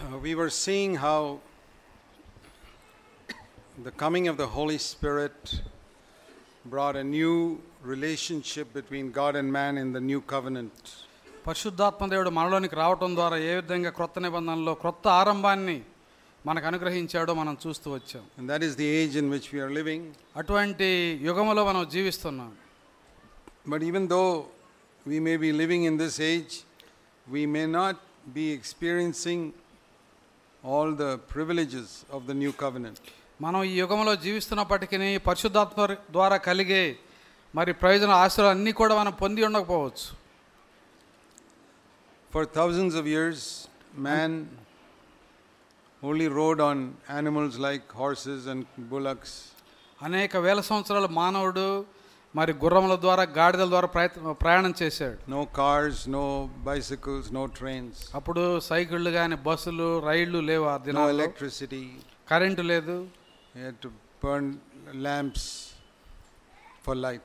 We were seeing how the coming of the Holy Spirit brought a new relationship between God and man in the new covenant. పరిశుద్ధాత్మ దేవుడు మనలోనికి రావటం ద్వారా ఏ విధంగా క్రొత్త నిబంధనలో క్రొత్త ఆరంభాన్ని మనకు అనుగ్రహించాడో మనం చూస్తూ వచ్చాం. And that is the age in which we are living. అటువంటి యుగములో మనం జీవిస్తున్నాం. But even though we may be living in this age, we may not be experiencing all the privileges of the new covenant. మనం ఈ యుగంలో జీవిస్తున్నప్పటికీ పరిశుద్ధాత్మ ద్వారా కలిగే మరి ప్రయోజన ఆశలు అన్నీ కూడా మనం పొంది ఉండకపోవచ్చు. For thousands of years, man only rode on animals like horses and bullocks. అనేక వేల సంవత్సరాలు మానవుడు మరి గుర్రముల ద్వారా గాడిదల ద్వారా ప్రయాణం చేశాడు. No cars, no bicycles, no trains. అప్పుడు సైకిళ్ళు కానీ బస్సులు రైళ్లు లేవు. ఆ దినాల్లో no electricity. కరెంటు లేదు. He had to burn lamps for light.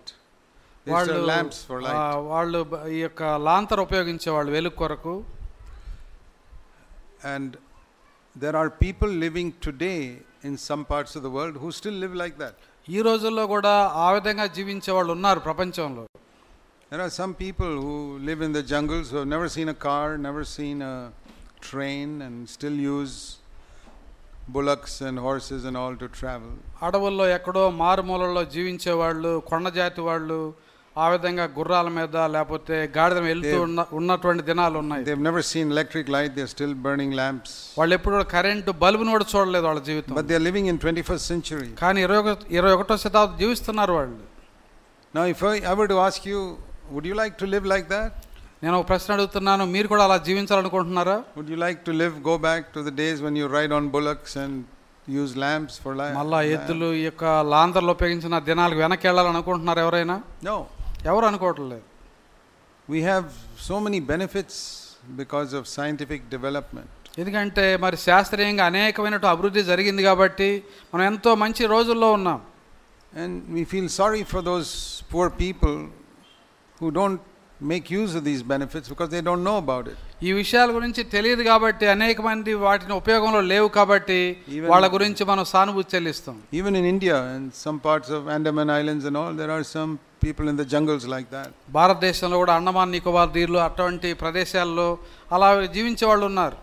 వాళ్ళు ఈ యొక్క లాంతర్ ఉపయోగించేవాళ్ళు వెలుగు కొరకు. And there are people living today in some parts of the world who still live like that. ఈ రోజుల్లో కూడా ఆ విధంగా జీవించే వాళ్ళు ఉన్నారు ప్రపంచంలో. There are some people who live in the jungles who have never seen a car, never seen a train, and still use bullocks and horses and all to travel. అడవుల్లో ఎక్కడో మారుమూలలో జీవించే వాళ్ళు, కొండ జాతి వాళ్ళు ఆ విధంగా గుర్రాల మీద లేకపోతే గాడిద వెళ్తూ ఉన్నటువంటి దినాలు ఉన్నాయి. They have never seen electric light, they are still burning lamps. వాళ్ళు ఎప్పుడు కరెంటు బల్బును కూడా చూడలేదు వాళ్ళ జీవితం. But they are living in 21st century. కానీ 21వ శతాబ్దం జీవిస్తున్నారు వాళ్ళు. Now if I were to ask you, would you like to live like that? నేను ఒక ప్రశ్న అడుగుతున్నాను, మీరు కూడా అలా జీవించాలనుకుంటున్నారా? Would you like to go back to the days when you ride on bullocks and use lamps for light? మళ్ళా ఎద్దులు ఈ యొక్క లాంతర్లు ఉపయోగించిన దినాలకు వెనక్కి వెళ్ళాలనుకుంటున్నారు ఎవరైనా? No. ఎవరు అనుకోవట్లేదు. We have so many benefits because of scientific development. ఎందుకంటే మరి శాస్త్రీయంగా అనేకమైన అభివృద్ధి జరిగింది కాబట్టి మనం ఎంతో మంచి రోజుల్లో ఉన్నాం. And we feel sorry for those poor people who don't make use of these benefits because they don't know about it. ఈ విషయాల గురించి తెలియదు కాబట్టి అనేక మంది వాటిని ఉపయోగంలో లేవు కాబట్టి వాళ్ళ గురించి మనం సానుభూతి చెల్లిస్తాం. Even in India and some parts of Andaman Islands and all, there are some people in the jungles like that. భారతదేశంలో కూడా అండమాన్ నికోబార్ దీవులు అటువంటి ప్రదేశాల్లో అలా జీవించే వాళ్ళు ఉన్నారు.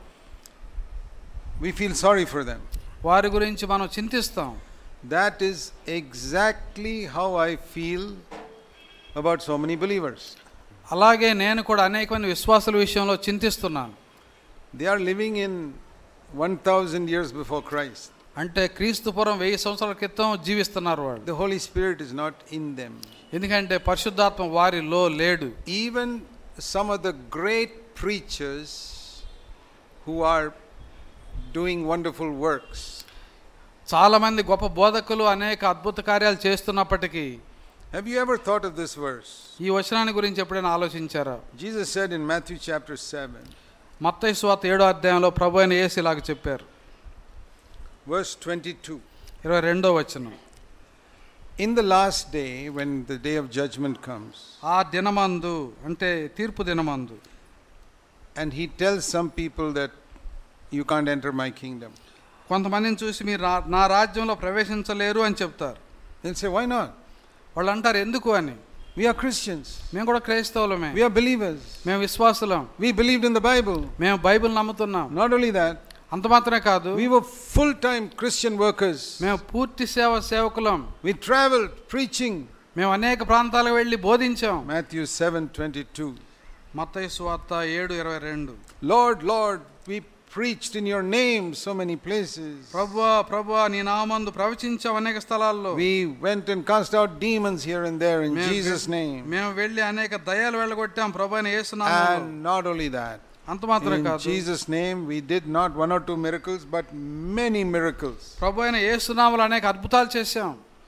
We feel sorry for them. వారి గురించి మనం చింతిస్తాం. That is exactly how I feel about so many believers. అలాగే నేను కూడా అనేక మంది విశ్వాసుల విషయంలో చింతిస్తున్నాను. They are living in 1000 years before Christ. అంటే క్రీస్తు పూర్వం 1000 సంవత్సరాల క్రితం జీవిస్తున్నారు వాళ్ళు. The Holy Spirit is not in them. ఎందుకంటే పరిశుద్ధాత్మ వారిలో లేడు. Even some of the great preachers who are doing wonderful works. చాలా మంది గొప్ప బోధకులు అనేక అద్భుత కార్యాలు చేస్తున్నప్పటికీ, have you ever thought of this verse? ఈ వచనాన్ని గురించి ఎప్పుడైనా ఆలోచించారా? Jesus said in Matthew chapter 7. మత్తయి సువార్త 7వ అధ్యాయంలో ప్రభువైన యేసు ఇలాగ చెప్పారు. Verse 22. 22వ వచనం. In the last day, when the day of judgment comes, ఆ దినమందు అంటే తీర్పు దినమందు, and he tells some people that you can't enter my kingdom. కొంతమందిని చూసి మీరు నా రాజ్యంలో ప్రవేశించలేరు అని చెప్తారు. They'll say, why not? వాళ్ళు అంటారు ఎందుకు అని. We are Christians. మేము కూడా క్రైస్తవులమే. We are believers. మేము విశ్వాసులం. We believed in the Bible. మేము బైబిల్ నమ్ముతున్నాం. Not only that, అంత మాత్రమే కాదు, we were full-time Christian workers. మేము పూర్తి సేవకులం. We traveled preaching. మేము అనేక ప్రాంతాలకు వెళ్ళి బోధించాం. Matthew 7:22. మత్తయి సువార్త 7:22. Lord, Lord, we preached in your name so many places. ప్రభువా నీ నామమునందు ప్రవచించాం అనేక స్థలాల్లో. We went and cast out demons here and there in Jesus name. మేము వెళ్ళి అనేక దయ్యాలు వెళ్ళగొట్టాం ప్రభువైన యేసు నామములో. And not only that, అంత మాత్రమే కాదు, in Jesus name we did not 1 or 2 miracles but many miracles. ప్రభువైన యేసు నామములో అనేక అద్భుతాలు చేశాం.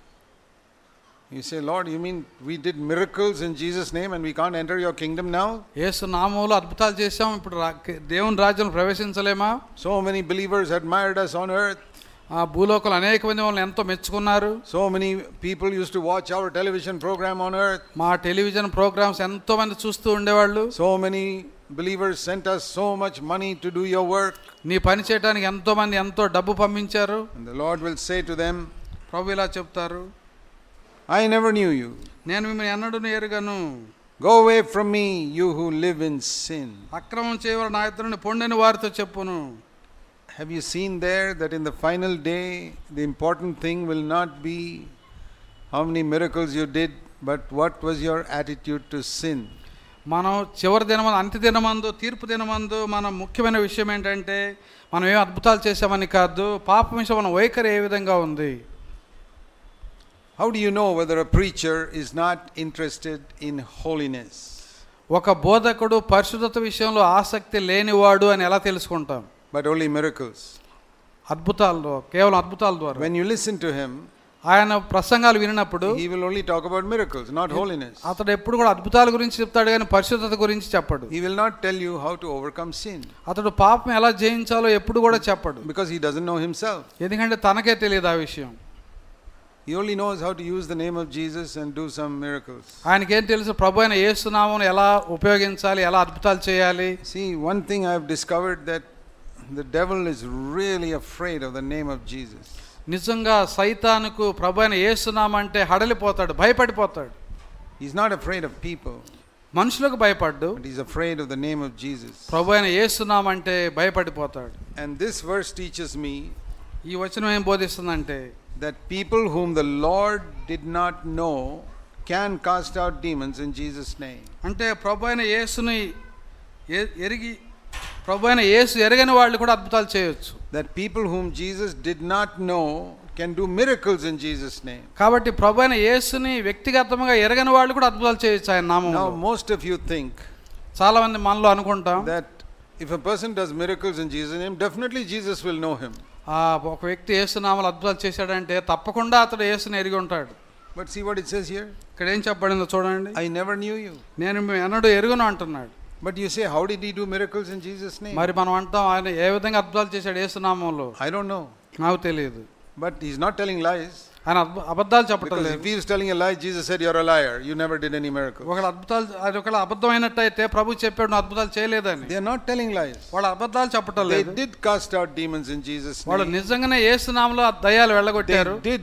You say, Lord, you mean we did miracles in Jesus name and we can't enter your kingdom now? యేసు నామములో అద్భుతాలు చేశాం, ఇప్పుడు దేవుని రాజ్యంలో ప్రవేశించలేమా? So many believers admired us on earth. ఆ భూలోకంలో అనేక మంది వాళ్ళని ఎంతో మెచ్చుకున్నారు. So many people used to watch our television program on earth. మా టెలివిజన్ ప్రోగ్రామ్స్ ఎంతో మంది చూస్తూ ఉండేవాళ్ళు. So many believers sent us so much money to do your work. నీ పని చేయడానికి ఎంతో మంది ఎంతో డబ్బు పంపించారు. And the Lord will say to them, ప్రభు ఇలా చెప్తారు, I never knew you. నేను మిమ్మల్ని ఎన్నడూ ఎరుగను. Go away from me, you who live in sin. అక్రమం చేయవారు నా యొద్ద నుండి పొండని వారితో చెప్పును. Have you seen there that in the final day the important thing will not be how many miracles you did, but what was your attitude to sin? మనం చివరి దినమందు, అంత్య దినమందు, తీర్పు దినమందు మన ముఖ్యమైన విషయం ఏంటంటే మనం ఏం అద్భుతాలు చేసామని కాదు, పాపం విషయం మన వైఖరి ఏ విధంగా ఉంది. How do you know whether a preacher is not interested in holiness? ఒక బోధకుడు పరిశుద్ధత విషయంలో ఆసక్తి లేనివాడు అని ఎలా తెలుసుకుంటాం? But only miracles. అద్భుతాలు, కేవలం అద్భుతాల ద్వారా. When you listen to him, ఆయన ప్రసంగాలు వినినప్పుడు he will only talk about miracles, not holiness. అతడు ఎప్పుడు కూడా అద్భుతాల గురించి చెప్తాడు కానీ పరిశుద్ధత గురించి చెప్పడు. He will not tell you how to overcome sin. అతడు పాపం ఎలా జయించాలో ఎప్పుడు కూడా చెప్పడు. Because he doesn't know himself. ఎందుకంటే తనకే తెలియదు ఆ విషయం. He only knows how to use the name of Jesus and do some miracles. ఆయనకేం తెలుసు? ప్రభు అయిన యేసు నామమును ఎలా ఉపయోగించాలి, ఎలా అద్భుతాలు చేయాలి. See, one thing I have discovered, that the devil is really afraid of the name of Jesus. నిజంగా సైతానుకు ప్రభు అయిన యేసు నామం అంటే హడలిపోతాడు, భయపడిపోతాడు. He's not afraid of people. మనుషులకు భయపడ్డు, but he's afraid of the name of Jesus. ప్రభు అయిన యేసు నామం అంటే భయపడిపోతాడు. And this verse teaches me ఈ వచనం ఏం బోధిస్తుందంటే that people whom the Lord did not know can cast out demons in Jesus' name. అంటే ప్రభు అయిన యేసుని ఎరిగి, ప్రభు అయిన యేసు ఎరగని వాళ్ళు కూడా అద్భుతాలు చేయొచ్చు. That people whom Jesus did not know can do miracles in Jesus' name. కాబట్టి ప్రభు అయిన యేసుని వ్యక్తిగతంగా ఎరగని వాళ్ళు కూడా అద్భుతాలు చేయొచ్చు ఆయన నామములో. Now most of you think చాలా మంది మనలో అనుకుంటాం that if a person does miracles in Jesus' name, definitely Jesus will know him. ఒక వ్యక్తి యేసు నామములో అద్భుతాలు చేశాడంటే తప్పకుండా అతడు యేసుని ఎరిగి ఉంటాడు. But see what it says here? ఇక్కడ ఏం చెప్పబడిందో చూడండి. I never knew you. నేను ఎన్నడూ ఎరుగును అంటున్నాడు. But you say, how did he do miracles in Jesus' name? మరి మనం అంటాం ఆయన ఏ విధంగా అద్భుతాలు చేశాడు యేసు నామములో. I don't know. నాకు తెలియదు. But he's not telling lies. ఆయన అబద్ధాలు చెప్పటం Because లేదు. if he is telling a lie, Jesus said, you're a liar. You never did any miracles. ఒకవేళ అద్భుతాలు, అది ఒకవేళ అబద్ధమైనట్టయితే ప్రభు చెప్పాడు నువ్వు అద్భుతాలు చేయలేదని. They are not telling lies. వాళ్ళు అబద్ధాలు చెప్పటం They లేదు. did cast out demons in Jesus' name. వాళ్ళు నిజంగానే యేసు నామములో దయ్యాలు వెళ్ళగొట్టారు. They did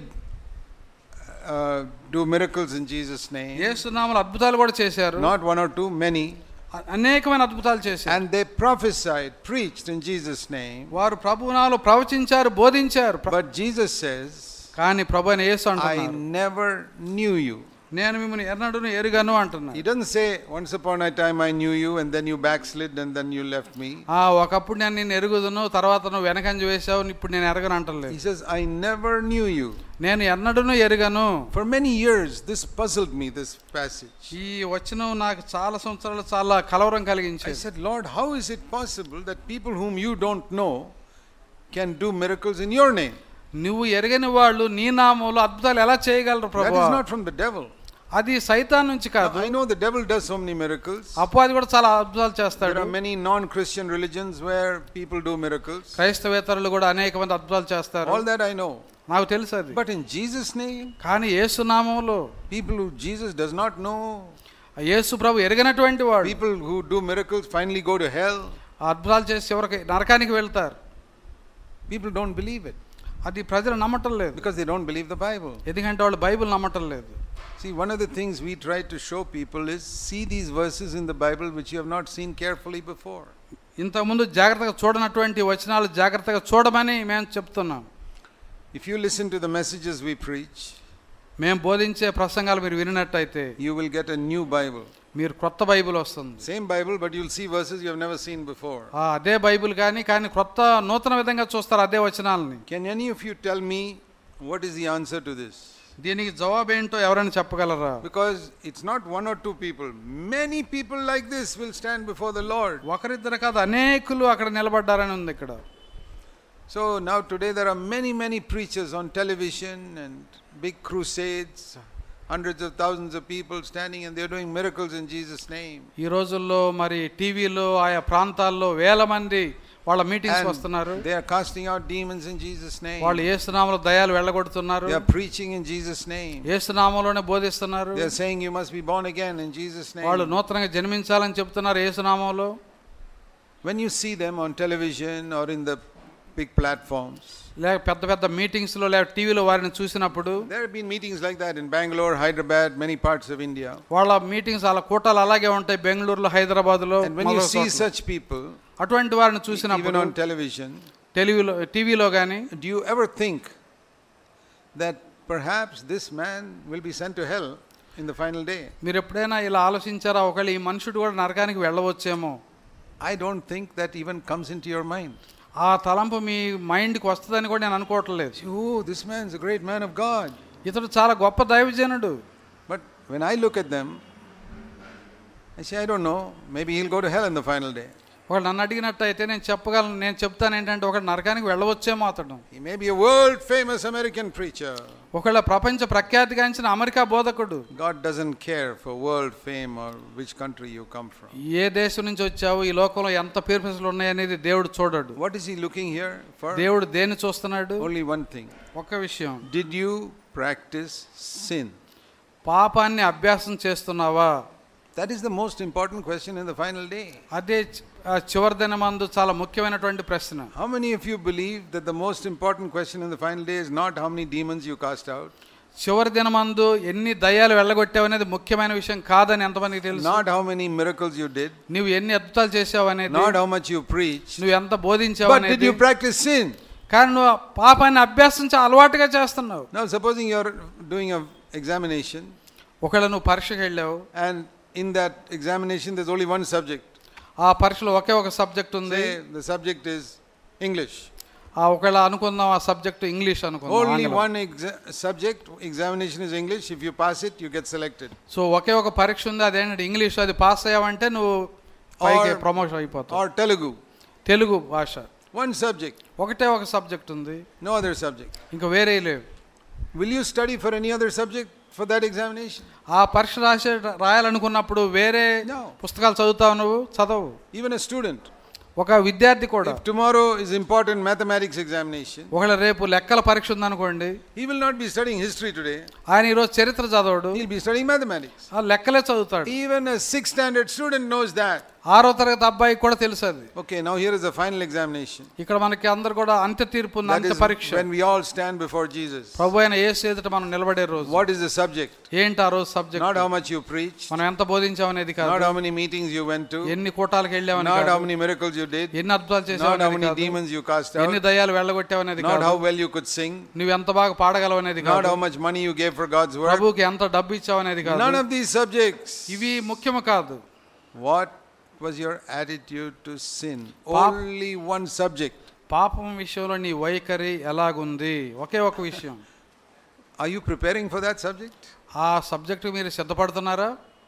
do miracles in Jesus' name. యేసు నామములో అద్భుతాలు కూడా చేశారు. Not one or two, many. అనేకమైన అద్భుతాలు చేశారు. And they prophesied, preached in Jesus' name. వారు ప్రభువు నామములో ప్రవచించారు, బోధించారు. But Jesus says, కానీ ప్రభు అయిన యేసు I అంటున్నారు, never knew you. నేను మిమ్మల్ని ఎన్నడూను ఎరుగను అంటున్నాను. He doesn't say, once upon a time I knew you and then you backslid and then you left me. ఒకప్పుడు నేను నిన్ను ఎరుగుదును, తర్వాత నువ్వు వెనకంజ వేశావు, ఇప్పుడు నేను ఎరగను అంటలేదు. He says, I never knew you. నేను ఎన్నడూను ఎరుగను. For many years this puzzled me, this passage. ఈ వచనం నాకు చాలా సంవత్సరాలు చాలా కలవరం కలిగించింది. I said, Lord, how is it possible that people whom you don't know can do miracles in your name? నువ్వు ఎరగని వాళ్ళు నీ నామములో అద్భుతాలు ఎలా చేయగలరు ప్రభువా? That is not from the devil. అది సైతాన్ నుంచి కాదు. I know the devil does so many miracles. అపవాది కూడా చాలా అద్భుతాలు చేస్తాడు. There are many non-Christian religions where people do miracles. క్రైస్తవేతరులు కూడా అనేక మంది అద్భుతాలు చేస్తారు. All that I know. నాకు తెలుసు అది. But in Jesus' name, కానీ యేసు నామములో people who Jesus does not know, యేసు ప్రభు ఎరగనటువంటి వాడు, people who do miracles finally go to hell. అద్భుతాలు చేసి చివరికి నరకానికి వెళ్తారు. People don't believe it. అది ప్రజలు నమ్మటం లేదు. Because they don't believe the Bible. ఎందుకంటే వాళ్ళు బైబిల్ నమ్మటం లేదు. See, one of the things we try to show people is see these verses in the Bible which you have not seen carefully before. ఇంతకుముందు జాగ్రత్తగా చూడనటువంటి వచనాలు జాగ్రత్తగా చూడమని మేము చెప్తున్నాం. If you listen to the messages we preach, మేము బోధించే ప్రసంగాలు మీరు వినినట్టయితే you will get a new Bible. మీరు కొత్త బైబిల్ వస్తుంది. Same Bible, but you'll see verses you have never seen before. అదే బైబిల్ కానీ కొత్త నూతన విధంగా చూస్తారు అదే వచనాలని. Can any of you tell me what is the answer to this? దీనికి జవాబు ఏంటో ఎవరైనా చెప్పగలరా? Because it's not one or two people. Many people like this will stand before the Lord. ఒకరిద్దరు కాదు, అనేకులు అక్కడ నిలబడ్డారని ఉంది ఇక్కడ. So now today there are many preachers on television and big crusades, hundreds of thousands of people standing and they are doing miracles in Jesus' name. ఈ రోజుల్లో మరి టీవీలో ఆయా ప్రాంతాల్లో వేల మంది వాళ్ళ మీటింగ్స్ వస్తున్నారు. They are casting out demons in Jesus' name. వాళ్ళు యేసు నామములో దయ్యాలు వెళ్ళగొడుతున్నారు. They are preaching in Jesus' name. Yesu నామములోనే బోధిస్తున్నారు. They are saying you must be born again in Jesus' name. వాళ్ళు నూతనంగా జన్మించాలని చెప్తున్నారు యేసు నామములో. when you see them on television or in the big platforms, లేక పెద్ద పెద్ద మీటింగ్స్లో లేక టీవీలో వారిని చూసినప్పుడు, there have been meetings like that in Bangalore, Hyderabad, many parts of India. వాళ్ళ మీటింగ్స్ అలా కూటాలు అలాగే ఉంటాయి బెంగళూరులో, హైదరాబాద్లో. And when you see such people, అటువంటి వారిని చూసినప్పుడు, even on television, టీవీలో కానీ, do you ever think that perhaps this man will be sent to hell in the final day? మీరు ఎప్పుడైనా ఇలా ఆలోచించారా, ఒకవేళ ఈ మనుషుడు కూడా నరకానికి వెళ్ళవచ్చేమో? I don't think that even comes into your mind. ఆ తలంపు మీ మైండ్కి వస్తుందని కూడా నేను అనుకోవట్లేదు. Oh, this man is a great man of God. ఇతడు చాలా గొప్ప దైవజనుడు. But when I look at them, I say, I don't know, maybe he'll go to hell in the final day. ఒకళ్ళు నన్ను అడిగినట్టయితే నేను చెప్తాను ఏంటంటే, ఒకటి నరకానికి వెళ్ళవచ్చేమో అతడు. He may be a world famous American preacher. ఒకళ్ళ ప్రపంచ ప్రఖ్యాతిగాంచిన అమెరికా బోధకుడు. God doesn't care for world fame or which country you come from. ఏ దేశం నుంచి వచ్చావు, ఈ లోకంలో ఎంత పేరు ప్రతిష్టలు ఉన్నాయనేది దేవుడు చూడడు. What is he looking here for? దేవుడు దేన్ని చూస్తున్నాడు? Only one thing. ఒక విషయం. Did you practice sin? పాపాన్ని అభ్యాసం చేస్తున్నావా? That is the most important question in the final day. అదే చివరి దినమందు చాలా ముఖ్యమైనటువంటి ప్రశ్న. How many of you believe that the most important question in the final day is not how many demons you cast out? చివరి దినమందు ఎన్ని దయ్యాలు వెళ్ళగొట్టావు అనేది ముఖ్యమైన విషయం కాదని ఎంతమందికి తెలుసు? Not how many miracles you did. నువ్వు ఎన్ని అద్భుతాలు చేసావు అనేది. Not how much you preached. నువ్వు ఎంత బోధించావు అనేది. But did you practice sin? కానీ నువ్వు పాపాన్ని అభ్యాసించి అలవాటుగా చేస్తున్నావు. Now supposing you are doing a examination. ఒకవేళ నువ్వు పరీక్షకి వెళ్ళావు. And in that examination there's only one subject. ఆ పరీక్షలో ఒకే ఒక సబ్జెక్ట్ ఉంది. The subject is English. ఒకవేళ అనుకుందాం ఆ సబ్జెక్ట్ ఇంగ్లీష్ అనుకుందాం. Only one subject, examination is English. If you pass it, you get selected. So ఒకే ఒక పరీక్ష ఉంది, అదేంటంటే ఇంగ్లీష్. అది పాస్ అయ్యావంటే నువ్వు పైకి ప్రమోషన్ అయిపోతావు. Or Telugu. తెలుగు భాష. One subject. ఒకటే ఒక సబ్జెక్ట్ ఉంది. No other subject. ఇంకా వేరే లేవు. Will you study for any other subject for that examination? ఆ పరీక్ష రాయాలనుకున్నప్పుడు వేరే పుస్తకాలు చదువుతావు? నువ్వు చదవు. Even a student. ఒక విద్యార్థి కూడా. If tomorrow is important mathematics examination, ఒకవేళ రేపు లెక్కల పరీక్ష ఉందనుకోండి, he will not be studying history today. ఆయన ఈరోజు చరిత్ర చదవడు, he'll be studying mathematics. ఆ లెక్కలే చదువుతాడు. Even a 6th standard student knows that. 6వ తరగతి అబ్బాయి కూడా తెలుసు అది. Okay, now here is the final examination. ఇక్కడ మనకి అందరు కూడా అంత్య తీర్పు ఉంది, అంత్య పరీక్ష. When we all stand before Jesus. ప్రభువైన యేసు ఎదుట మనం నిలబడే రోజు. What is the subject? ఏంటి ఆ రోజు subject? Not how much you preached. మనం ఎంత బోధించాం అనేది కాదు. Not how many meetings you went to. ఎన్ని కూటాలకు వెళ్ళావని కాదు. Not how many miracles you did. ఎన్ని అద్భుతాలు చేసావు అనేది కాదు. Not how many కాదు. demons you cast out. ఎన్ని దయ్యాలు వెళ్ళగొట్టావు అనేది కాదు. Not how well you could sing. నువ్వు ఎంత బాగా పాడగలవు అనేది కాదు. Not how much money you gave for God's word. ప్రభువుకి ఎంత డబ్బు ఇచ్చావు అనేది కాదు. None of these subjects. ఇవి ముఖ్యము కాదు. What was your attitude to sin? Only one subject. పాపం విషయంలో నీ వైఖరి ఎలాగుంది? ఒకే ఒక విషయం. Are you preparing for that subject? ఆ సబ్జెక్ట్ మీరు సిద్ధపడుతున్నారా?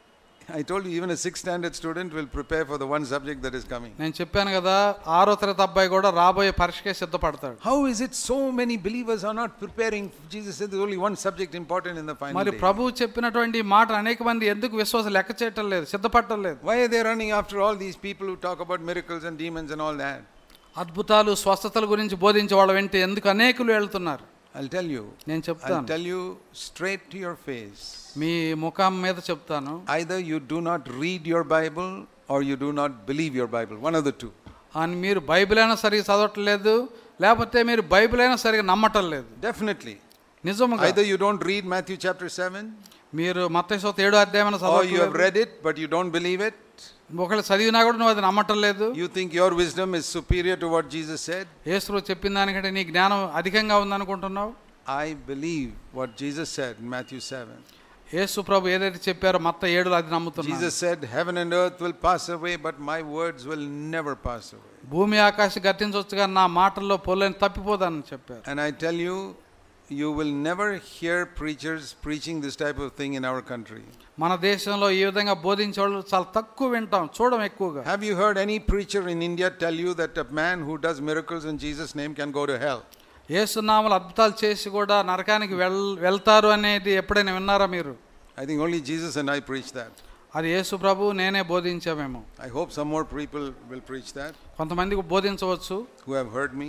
I told you even a 6th standard student will prepare for the one subject that is coming. నేను చెప్పాను కదా, 6వ తరగతి అబ్బాయి కూడా రాబోయే పరీక్షకే సిద్ధపడతాడు. How is it so many believers are not preparing? Jesus said there's only one subject important in the final day. మరి ప్రభువు చెప్పినటువంటి మాట అనేక మంది ఎందుకు విశ్వాసం లెక్క చేయటం లేదు, సిద్ధపడటం లేదు? Why are they running after all these people who talk about miracles and demons and all that? అద్భుతాలు స్వస్థతల గురించి బోధించే వాళ్ళ వెంట ఎందుకు అనేకులు వెళ్తున్నారు? I'll tell you. నేను చెప్తాను. I'll tell you straight to your face. మీ ముఖం మీద చెప్తాను. Either you do not read your Bible or you do not believe your Bible. One of the two. అని మీరు బైబిల్ అయినా సరిగా చదవట్లేదు, లేకపోతే మీరు బైబిల్ అయినా సరిగా నమ్మటం లేదు. Definitely. నిజముగా. Either you don't read Matthew chapter 7. మీరు మత్తయి సువార్త 7వ అధ్యాయం చదవట్లేదు. Or you have read it but you don't believe it. ఒకవేళ చదివినా కూడా నువ్వు అది నమ్మటం లేదు. You think your wisdom is superior to what Jesus said. యేసు చెప్పిన దానికంటే నీ జ్ఞానం అధికంగా ఉందనుకుంటున్నావు. I believe what Jesus said in Matthew 7. యేసు ప్రభు ఏదైతే చెప్పారో మత్తయి 7లో అది నమ్ముతున్నాను. Jesus said heaven and earth will pass away but my words will never pass away. భూమి ఆకాశం గతించవచ్చు కానీ నా మాటల్లో పొల్లని తప్పిపోదని చెప్పారు. And I tell you, you will never hear preachers preaching this type of thing in our country. మన దేశంలో ఈ విధంగా బోధించే వాళ్ళు చాలా తక్కువ వింటాం, చూడం ఎక్కువగా. Have you heard any preacher in India tell you that a man who does miracles in Jesus name can go to hell? యేసు నామములో అద్భుతాలు చేసి కూడా నరకానికి వెళ్తారు అనేది ఎప్పుడైనా విన్నారా మీరు? I think only Jesus and I preach that. అది యేసు ప్రభు నేనే బోధించామేమో. I hope some more people will preach that. కొంతమందికి బోధించవచ్చు. Who have heard me.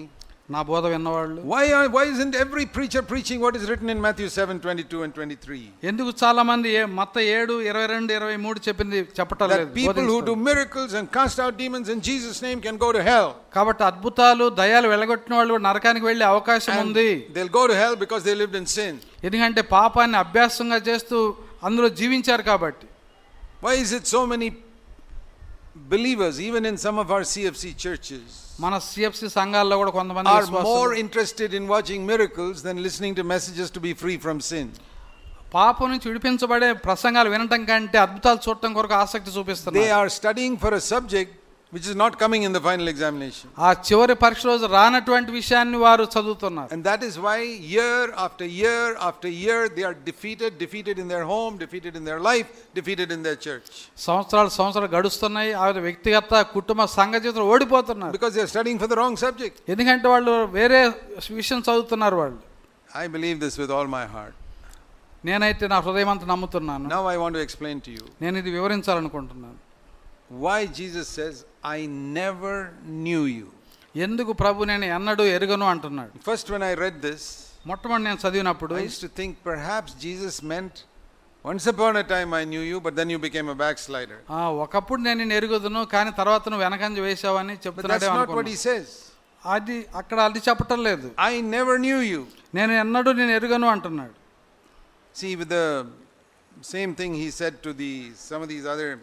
నా బోధ విన్నవాళ్ళు. Why isn't every preacher preaching what is written in Matthew 7:22 and 23? ఎందుకు చాలా మంది మత్తయి 7:22-23 చెప్పింది చెప్పటం లేదు? That people who do miracles and cast out demons in Jesus name can go to hell. కాబట్టి అద్భుతాలు దయ్యాలు వెళ్ళగొట్టిన వాళ్ళు నరకానికి వెళ్ళే అవకాశం ఉంది. They'll go to hell because they lived in sin. ఎందుకంటే పాపాన్ని అభ్యాసంగా చేస్తూ అందులో జీవించారు కాబట్టి. Why is it so many believers even in some of our CFC churches మన సిఎఫ్సి సంఘాల్లో కూడా కొంతమంది are more interested in watching miracles than listening to messages to be free from sin? పాపం నుంచి విడిపించబడే ప్రసంగాలు వినటం కంటే అద్భుతాలు చూడటం కొరకు ఆసక్తి చూపిస్తున్నారు. They are studying for a subject which is not coming in the final examination. ఆ చివరి పరీక్ష రోజు రానటువంటి విషయాన్ని వారు చదువుతున్నారు. And that is why year after year after year they are defeated in their home, defeated in their life, defeated in their church. సంవత్సరాలు గడుస్తున్నాయి. ఆ వ్యక్తిగత కుటుంబ సంఘ జీవితంలో ఓడిపోతున్నారు. Because they are studying for the wrong subject. ఎందుకంటే వాళ్ళు వేరే విషయం చదువుతున్నారు వాళ్ళు. I believe this with all my heart. నేనైతే నా హృదయమంతా నమ్ముతున్నాను. Now I want to explain to you. నేను ఇది వివరించాలనుకుంటున్నాను. Why Jesus says, I never knew you. ఎందుకు ప్రభు నేను ఎన్నడూ ఎరుగను అంటున్నాడు. First when I read this, మొట్టమొదటి నేను చదివినప్పుడు I used to think perhaps Jesus meant once upon a time I knew you, but then you became a backslider. ఒకప్పుడు నేను నిన్ను ఎరుగుదును కానీ తర్వాత నువ్వు వెనకంజ వేశావని చెప్తున్నాడే అనుకున్నాను. That's not what he says. అది అక్కడ అది చెప్పటం లేదు. I never knew you. నేను ఎన్నడూ నేను ఎరుగను అంటున్నాడు. See, with the same thing he said to some of these other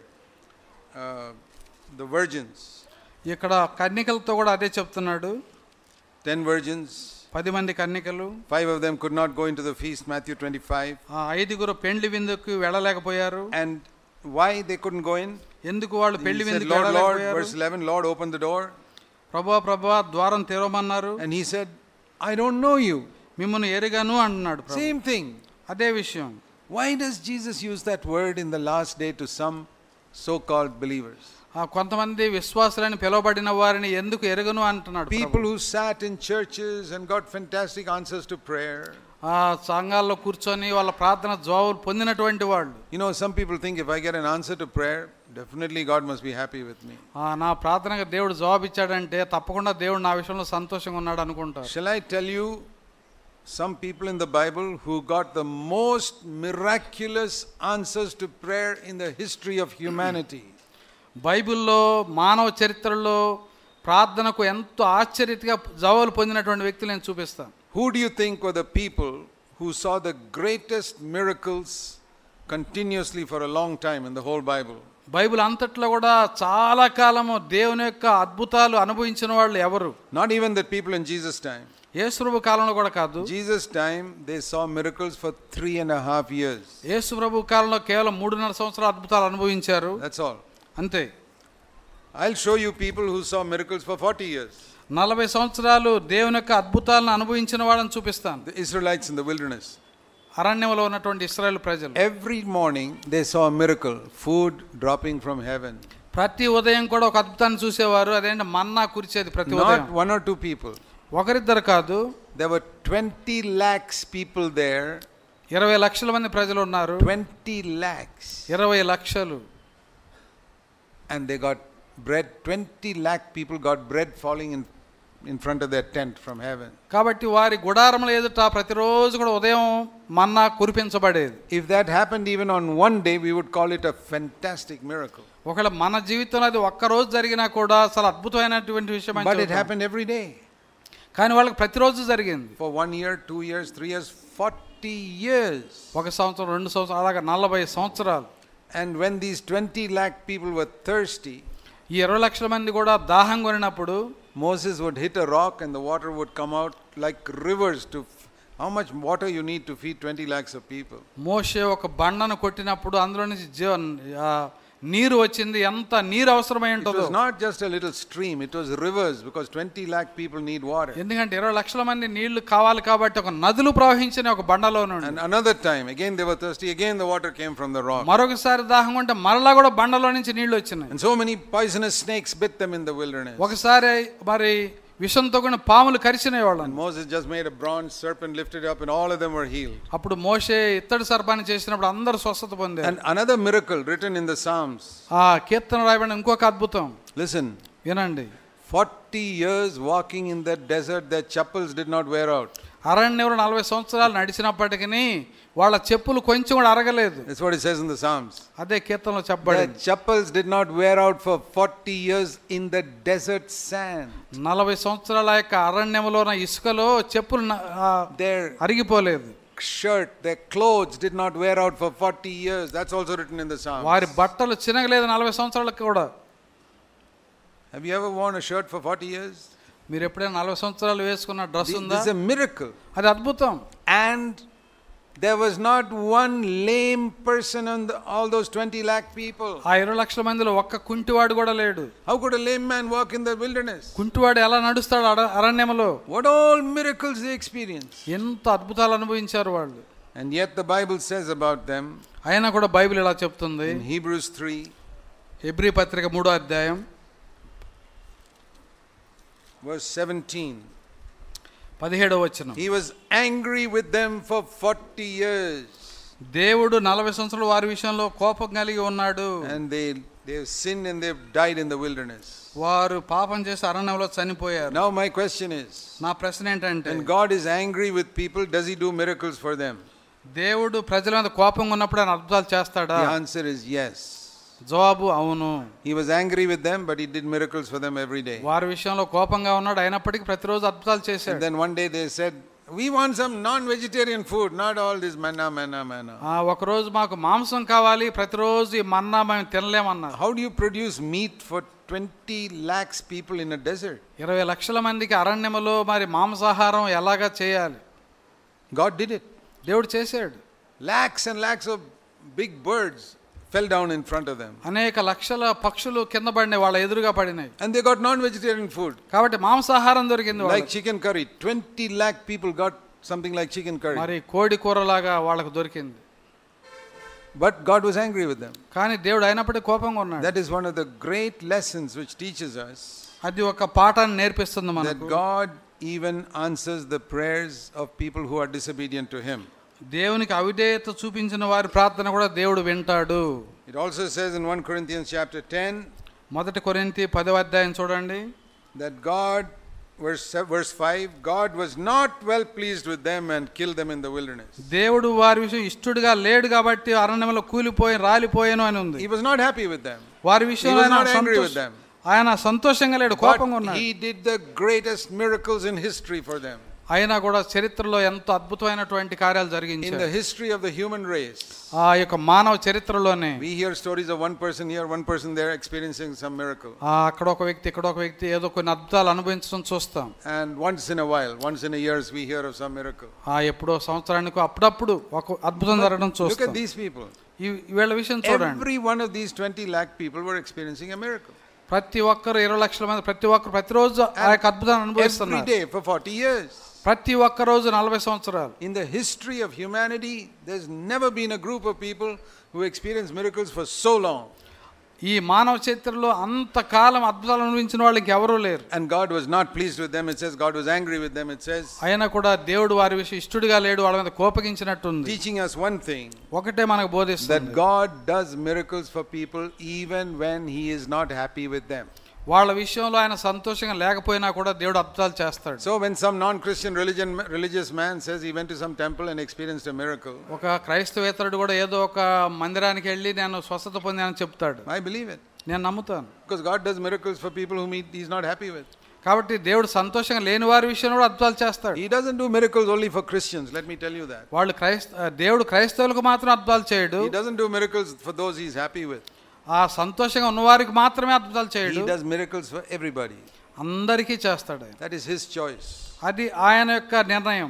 the virgins. ఇక్కడ కన్యకలతో కూడా అదే చెప్తున్నాడు. 10 virgins, 10 మంది కన్యకలు, 5 of them could not go into the feast, Matthew 25. ఐదుగురు పెండ్లి విందుకు వెళ్ళలేకపోయారు. And why they couldn't go in? ఎందుకు వాళ్ళు పెండ్లి విందుకు వెళ్ళలేకపోయారు? Verse 11, Lord opened the door. ప్రభువా ద్వారం తెరవమన్నారు. And he said, I don't know you. మిమ్మును ఎరుగను అంటున్నాడు. Same thing. అదే విషయం. Why does Jesus use that word in the last day to some so-called believers? కొంతమంది విశ్వాసులని పిలువబడిన వారిని ఎందుకు ఎరుగను అంటున్నాడు. People who sat in churches and got fantastic answers to prayer. సంఘాల్లో కూర్చొని వాళ్ళ ప్రార్థన జవాబులు పొందినటువంటి వాళ్ళు. You know, some people think if I get an answer to prayer, definitely God must be happy with me. నా ప్రార్థనకు దేవుడు జవాబు ఇచ్చాడంటే తప్పకుండా దేవుడు నా విషయంలో సంతోషంగా ఉన్నాడు అనుకుంటారు. Shall I tell you some people in the Bible who got the most miraculous answers to prayer in the history of humanity? బైబిల్లో మానవ చరిత్రలో ప్రార్థనకు ఎంతో ఆశ్చర్యగా జవాబులు పొందినటువంటి వ్యక్తులు నేను చూపిస్తాను. Who do you think were the people who saw the greatest miracles continuously for a long time in the whole Bible? Bible అంతట్లో కూడా చాలా కాలము దేవుని యొక్క అద్భుతాలు అనుభవించిన వాళ్ళు ఎవరు? Not even the people in Jesus' time. యేసు ప్రభు కాలంలో కూడా కాదు. Jesus' time they saw miracles for 3.5 years. యేసు ప్రభు కాలంలో కేవలం 3.5 సంవత్సరాలు అద్భుతాలు అనుభవించారు. That's all. అంతే. I'll show you people who saw miracles for 40 years. 40 సంవత్సరాలు దేవుని యొక్క అద్భుతాలను అనుభవించిన వాళ్ళని చూపిస్తాను. The Israelites in the wilderness. అరణ్యంలో ఉన్నటువంటి ఇశ్రాయేలు ప్రజలు. Every morning they saw a miracle, food dropping from heaven. ప్రతి ఉదయం కూడా ఒక అద్భుతాన్ని చూసేవారు. అదేంటి మన్నా కురిచేది ప్రతి ఉదయం. Not one or two people. ఒకరిద్దరు కాదు. There were 20 lakhs people there. 20 లక్షల మంది ప్రజలు ఉన్నారు. 20 lakhs. 20 లక్షలు. And they got bread. 20 lakh people got bread falling in front of their tent from heaven. కాబట్టి వారి గుడారముల ఎదుట ప్రతిరోజు కూడా ఉదయం మన్నా కురిపించబడేది. If that happened even on one day, we would call it a fantastic miracle. ఒకవేళ మన జీవితంలో అది ఒక్క రోజు జరిగినా కూడా చాలా అద్భుతమైనటువంటి విషయం. But it happened every day. కానీ వాళ్ళకి ప్రతిరోజు జరిగింది. For 1 year, 2 years, 3 years, 40 years. ఒక సంవత్సరం, 2 సంవత్సరాలు, అలాగా 40 సంవత్సరాలు. And when these 20 lakh people were thirsty, ఈ 20 లక్షల మంది కూడా దాహం కొనినప్పుడు Moses would hit a rock and the water would come out like rivers. How much water you need to feed 20 lakhs of people? మోషే ఒక బండను కొట్టినప్పుడు అందులో నుంచి నీరు వచ్చింది. ఎంత నీరు అవసరమై ఉంటుందో. It was not just a little stream, it was rivers, because 20 lakh people need water. ఎందుకంటే 20 లక్షల మంది నీళ్లు కావాలి కాబట్టి ఒక నదులు ప్రవహించిన ఒక బండలో నుండి. And another time again they were thirsty, again the water came from the rock. మరొకసారి దాహం ఉంటే మరలా కూడా బండలో నుంచి నీళ్లు వచ్చినాయి. And so many poisonous snakes bit them in the wilderness. ఒకసారి మరి విషంతో కూడా పాములు కరిచినాయి వాళ్ళని. And Moses just made a bronze serpent, lifted up, and all of them were healed. అప్పుడు మోషే ఇత్తడి సర్పాన్ని చేసినప్పుడు అందరూ స్వస్థత పొందారు. And another miracle written in the Psalms. కీర్తన రాయబడిన ఇంకొక అద్భుతం. Listen. వినండి. 40 years walking in that desert, their chappals did not wear out. అరణ్యంలో 40 సంవత్సరాలు నడిచినప్పటికీ వాళ్ళ చెప్పులు కొంచెం కూడా అరగలేదు. That's what it says in the Psalms. అదే కీర్తనలో చెప్పబడింది. Their chappals did not wear out for 40 years in the desert sand. 40 సంవత్సరాల యొక్క అరణ్యంలోన ఇసుకలో చెప్పులు అరిగిపోలేదు. Shirt, their clothes did not wear out for 40 years. That's also written in the Psalms. వారి బట్టలు చినగలేదు 40 సంవత్సరాలకు కూడా. Have you ever worn a shirt for 40 years? మీరు ఎప్పుడైనా 40 సంవత్సరాలు వేసుకున్న డ్రెస్ ఉందా? This is a miracle. అది అద్భుతం. And there was not one lame person on all those 20 lakh people. ఆ 20 లక్షల మందిలో ఒక్క కుంటివాడు కూడా లేడు. How could a lame man walk in the wilderness? కుంటివాడు ఎలా నడుస్తాడు అరణ్యంలో? What all miracles they experienced. ఎంత అద్భుతాలు అనుభవించారు వాళ్ళు. And yet the Bible says about them. అయినా కూడా బైబిల్ ఇలా చెప్తుంది. In Hebrews 3. హెబ్రీ పత్రిక 3వ అధ్యాయం verse 17. 17వ వచనం. He was angry with them for 40 years. దేవుడు 40 సంవత్సరాలు వారి విషయంలో కోపం కలిగి ఉన్నాడు. And they sinned and they died in the wilderness. వారు పాపం చేసి అరణ్యంలో చనిపోయారు. Now my question is, నా ప్రశ్న ఏంటంటే, when God is angry with people, does he do miracles for them? దేవుడు ప్రజల మీద కోపంగా ఉన్నప్పుడు ఆయన అద్భుతాలు చేస్తాడా? The answer is yes. జవాబు అవును. He was angry with them, but he did miracles for them every day. వారి విషయంలో కోపంగా ఉన్నాడు, అయినప్పటికీ ప్రతిరోజు అద్భుతాలు చేశాడు. And then one day they said, we want some non-vegetarian food, not all this manna. ఒక రోజు మాకు మాంసం కావాలి, ప్రతిరోజు ఈ మన్నా మేము తినలేమన్నారు. How do you produce meat for 20 lakhs people in a desert? 20 లక్షల మందికి అరణ్యములో మరి మాంసాహారం ఎలాగా చేయాలి? God did it. దేవుడు చేశాడు. Lakhs and lakhs of big birds fell down in front of them. అనేక లక్షల పక్షులు కింద పడినాయి, వాళ్ళ ఎదురుగా పడినాయి. And they got non-vegetarian food. కాబట్టి మాంసాహారం దొరికింది. Like chicken curry. 20 lakh people got something like chicken curry. మరి కోడి కూరలాగా వాళ్ళకు దొరికింది. But God was angry with them. కానీ దేవుడు అయినప్పటికీ కోపంగా ఉన్నాడు. That is one of the great lessons which teaches us. అది ఒక పాఠాన్ని నేర్పిస్తుంది మనకు. That God even answers the prayers of people who are disobedient to him. దేవునికి అవిధేయత చూపించిన వారి ప్రార్థన కూడా దేవుడు వింటాడు. It also says in 1 Corinthians chapter 10, మొదటి కొరింథీ 10వ అధ్యాయం చూడండి, that God, verse 5, God was not well pleased with them and killed them in the wilderness. దేవుడు వారి విషయం ఇష్టడుగా లేడు కాబట్టి అరణ్యంలో కూలిపోయి రాలిపోయాను అని ఉంది. He was not happy with them. వారి విషయంలో ఆయన సంతోషంగా లేడు, కోపంగా ఉన్నాడు. He did the greatest miracles in history for them. అయినా కూడా చరిత్రలో ఎంతో అద్భుతమైన కార్యాలు జరిగించాడు. In the history of the human race, ఆ యొక్క మానవ చరిత్రలోనే we hear stories of one person here, one person there experiencing some miracle. అక్కడ ఒక వ్యక్తి, ఇక్కడ ఒక వ్యక్తి ఏదో కొన్ని అద్భుతాలు అనుభవించడం చూస్తాం. And once in a while, once in a years we hear of some miracle. ఎప్పుడో సంవత్సరానికి అప్పుడప్పుడు ఒక అద్భుతం జరగడం చూస్తాం. Look at these people. వీళ్ళ విషయం చూడండి. Every one of these 20 lakh people were experiencing a miracle. ప్రతి ఒక్కరు 20 లక్షల మంది ప్రతి ఒక్కరు ప్రతిరోజు ఆ యొక్క అద్భుతాన్ని అనుభవిస్తున్నారు. Every day for 40 years. ప్రతి ఒక్క రోజు 40 సంవత్సరాలు. In the history of humanity, there's never been a group of people who experienced miracles for so long. ఈ మానవ చరిత్రలో అంతకాలం అద్భుతాలు అనుభవించిన వాళ్ళు ఇంకెవరూ లేరు. And God was not pleased with them. It says God was angry with them. It says. అయినా కూడా దేవుడు వారి విషయం ఇష్టడుగా లేడు, వాళ్ళ మీద కోపగించినట్టుంది. Teaching us one thing. ఒకటే మనకు బోధిస్తుంది. That God does miracles for people even when he is not happy with them. వాళ్ళ విషయంలో ఆయన సంతోషంగా లేకపోయినా కూడా దేవుడు అద్భుతాలు చేస్తాడు. So when some non-Christian religious man says he went to some temple and experienced a miracle, ఒక క్రైస్తవేతరుడు కూడా ఏదో ఒక మందిరానికి వెళ్ళి నేను స్వస్థత పొందానని చెప్తాడు. I believe it. నేను నమ్ముతాను. Because God does miracles for people whom he is not happy with. కాబట్టి దేవుడు సంతోషంగా లేని వారి విషయంలో కూడా అద్భుతాలు చేస్తాడు. He doesn't do miracles only for Christians. Let me tell you that. వాళ్ళు దేవుడు క్రైస్తవులకు మాత్రం అద్భుతాలు చేయడు. He doesn't do miracles for those he is happy with. ఆ సంతోషంగా ఉన్నవారికి మాత్రమే అద్భుతాలు చేయడు. He does miracles for everybody. అందరికీ చేస్తాడు. That is his choice. అది ఆయన యొక్క నిర్ణయం.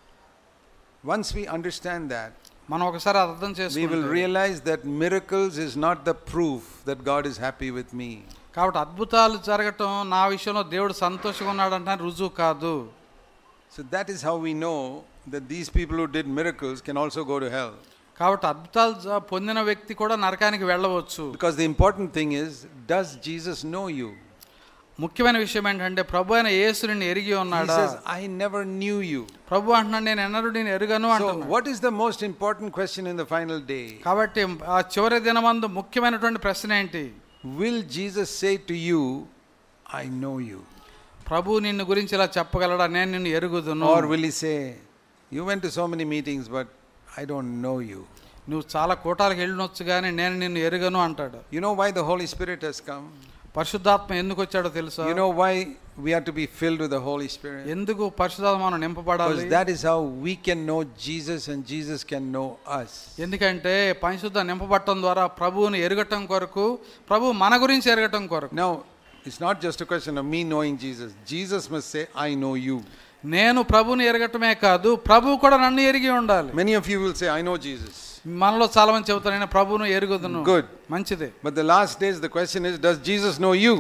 Once we understand that, మనం ఒకసారి అర్థం చేసుకుంటే we will realize that miracles is not the proof that God is happy with me. కాబట్టి అద్భుతాలు జరగటం నా విషయంలో దేవుడు సంతోషంగా ఉన్నాడంటే రుజువు కాదు. So that is how we know that these people who did miracles can also go to hell. కాబట్టి అద్భుతాలు పొందిన వ్యక్తి కూడా నరకానికి వెళ్ళవచ్చు. Because the important thing is, does Jesus know you? ముఖ్యమైన విషయం ఏంటంటే ప్రభు అయిన యేసు నిన్ను ఎరిగి ఉన్నాడా? He says, I never knew you. ప్రభు అంటున్నాడు నేను ఎన్నడూ నిన్ను ఎరుగను అంటున్నాడు. So what is the most important question in the final day? కాబట్టి ఆ చివరి దినమందు ముఖ్యమైనటువంటి ప్రశ్న ఏంటి? Will Jesus say to you, I know you. ప్రభు నిన్ను గురించి ఇలా చెప్పగలడా, నేను నిన్ను ఎరుగుదును? Or will he say, you went to so many meetings but I don't know you. నువ్వు చాలా కూటాలకు వెళ్ళొచ్చు కానీ నేను నిన్ను ఎరుగను అంటాడు. You know why the Holy Spirit has come? పరిశుద్ధాత్మ ఎందుకు వచ్చాడో తెలుసా? You know why we are to be filled with the Holy Spirit? ఎందుకు పరిశుద్ధాత్మ మనం నింపబడాలి? Because that is how we can know Jesus and Jesus can know us. ఎందుకంటే పరిశుద్ధ నింపబడటం ద్వారా ప్రభువుని ఎరగటం కొరకు, ప్రభు మన గురించి ఎరగటం కొరకు. Now it's not just a question of me knowing Jesus. Jesus must say, I know you. నేను ప్రభువుని ఎరగటమే కాదు, ప్రభువు కూడా నన్ను ఎరిగి ఉండాలి. Many of you will say, I know Jesus. మనలో చాలా మంది చెబుతారు, నేను ప్రభువును ఎరుగుదును. Good. మంచిదే. But the last days the question is, does Jesus know you?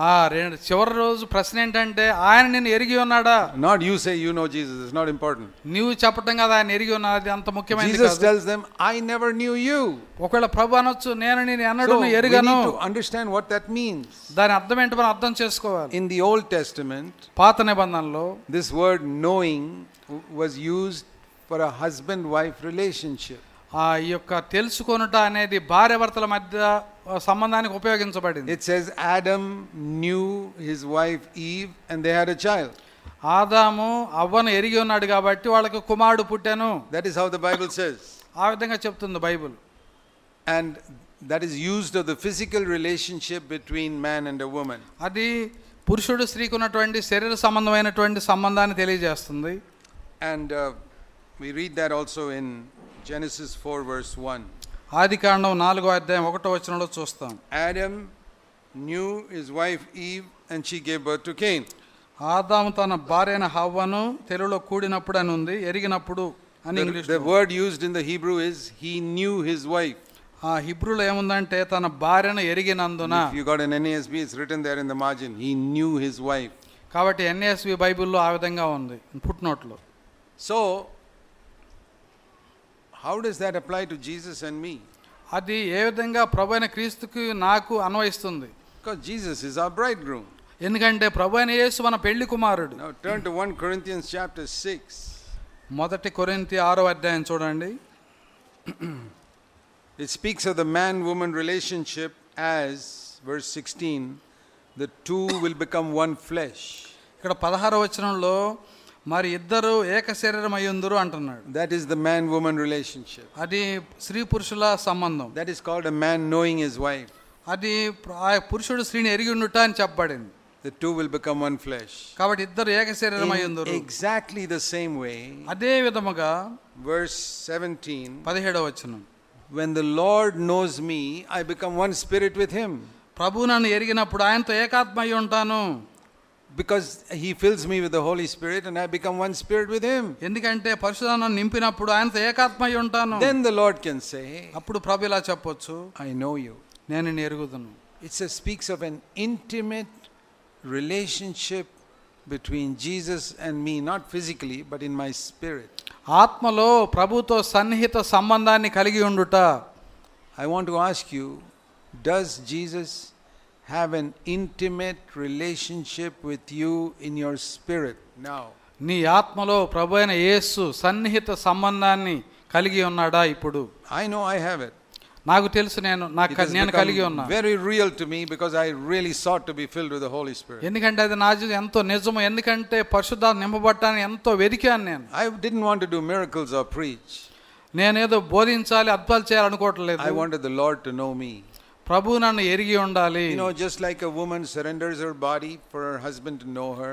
చివరి రోజు ప్రశ్న ఏంటంటే, ఆయన నిన్ను ఎరిగి ఉన్నాడా? Not you say you know Jesus. It's not important. నీవు చెప్పటం కదా ఆయన ఎరిగి ఉన్నాడు, అంత ముఖ్యమైనది కాదు. Jesus tells them, I never knew you. ఒకవేళ ప్రభు అనొచ్చు, నేను నిన్ను ఎన్నడూ ఎరుగను. We need to understand what that means. దాని అర్థం ఏంటో మనం అర్థం చేసుకోవాలి. In the Old Testament, పాత నిబంధనలో this word knowing was used for a husband-wife relationship. ఈ యొక్క తెలుసుకొనుట అనేది భార్యాభర్తల మధ్య సంబంధానికి ఉపయోగించబడింది. It says Adam knew his wife Eve and they had a child. ఆదాము అవ్వను ఎరిగి ఉన్నాడు కాబట్టి వాళ్ళకి కుమారుడు పుట్టాను. That is how the Bible says. ఆ విధంగా చెప్తుంది Bible. And that is used of the physical relationship between man and a woman. అది పురుషుడు స్త్రీకి ఉన్నటువంటి శరీర సంబంధమైనటువంటి సంబంధాన్ని తెలియజేస్తుంది. And we read that also in Genesis 4 verse 1. ఆదికాండం 4వ అధ్యాయం 1వ వచనంలో చూస్తాం. Adam knew his wife Eve and she gave birth to Cain. ఆదాము తన భార్య అయిన హవ్వను తెలుగులో కూడినప్పుడు అని ఉంది, ఎరిగినప్పుడు అని English. The word used in the Hebrew is he knew his wife. ఆ హిబ్రూలో ఏముందంటే తన భార్యను ఎరిగినందున. If you got an NASB, it's written there in the margin, he knew his wife. కాబట్టి NASB బైబిల్లో ఆ విధంగా ఉంది ఫుట్ నోట్లో. So how does that apply to Jesus and me? అది ఏ విధంగా ప్రభువైన క్రీస్తుకి నాకు అన్వయిస్తుంది? Because Jesus is our bridegroom. ఎందుకంటే ప్రభువైన యేసు మన పెళ్లి కుమారుడు. Now turn to 1 Corinthians chapter 6. మొదటి కొరింథీ 6వ అధ్యాయం చూడండి. It speaks of the man-woman relationship as, verse 16, the two will become one flesh. ఇక్కడ 16వ వచనంలో మరి ఇద్దరు ఏక శరీరం అయ్యుందురు అంటున్నాడు. That is the man-woman relationship. అది స్త్రీ పురుషుల సంబంధం. That is called a man knowing his wife. అది పురుషుడు స్త్రీని ఎరిగి ఉండుట అని చెప్పబడింది. The two will become one flesh. కాబట్టి ఇద్దరు ఏక శరీరం అయ్యుందురు. Exactly the same way. అదే విధముగా Verse 17. 17వ వచనం. When the Lord knows me, I become one spirit with him. ప్రభువు నన్ను ఎరిగినప్పుడు ఆయనతో ఏకాత్మ అయి ఉంటాను. Because he fills me with the Holy Spirit and I become one spirit with him. ఎందుకంటే పరిశుద్ధాత్మను నింపినప్పుడు ఆయనతో ఏకాత్మ అయి ఉంటాను. Then the Lord can say, అప్పుడు ప్రభు ఇలా చెప్పొచ్చు, I know you. నేను నిన్ను ఎరుగుదును. It speaks of an intimate relationship between Jesus and me, not physically but in my spirit. ఆత్మలో ప్రభుతో సన్నిహిత సంబంధాన్ని కలిగి ఉండుట. I want to ask you, does Jesus have an intimate relationship with you in your spirit now? నీ ఆత్మలో ప్రభువైన యేసు సన్నిహిత సంబంధాన్ని కలిగి ఉన్నాడా ఇప్పుడు? I know I have it. నాకు తెలుసు, నేను కలిగి ఉన్నా. Very real to me because I really sought to be filled with the Holy Spirit. ఎందుకంటే అది నా జీవితం ఎంతో నిజము. ఎందుకంటే పరిశుద్ధాత్మ నింపబడటానికి ఎంతో వెదికాను నేను. I didn't want to do miracles or preach. నేనేదో బోధించాలి, అద్భుతాలు చేయాలనుకోవట్లేదు. I wanted the Lord to know me. ప్రభు నన్ను ఎరిగి ఉండాలి. You know, just like a woman surrenders her body for her husband to know her.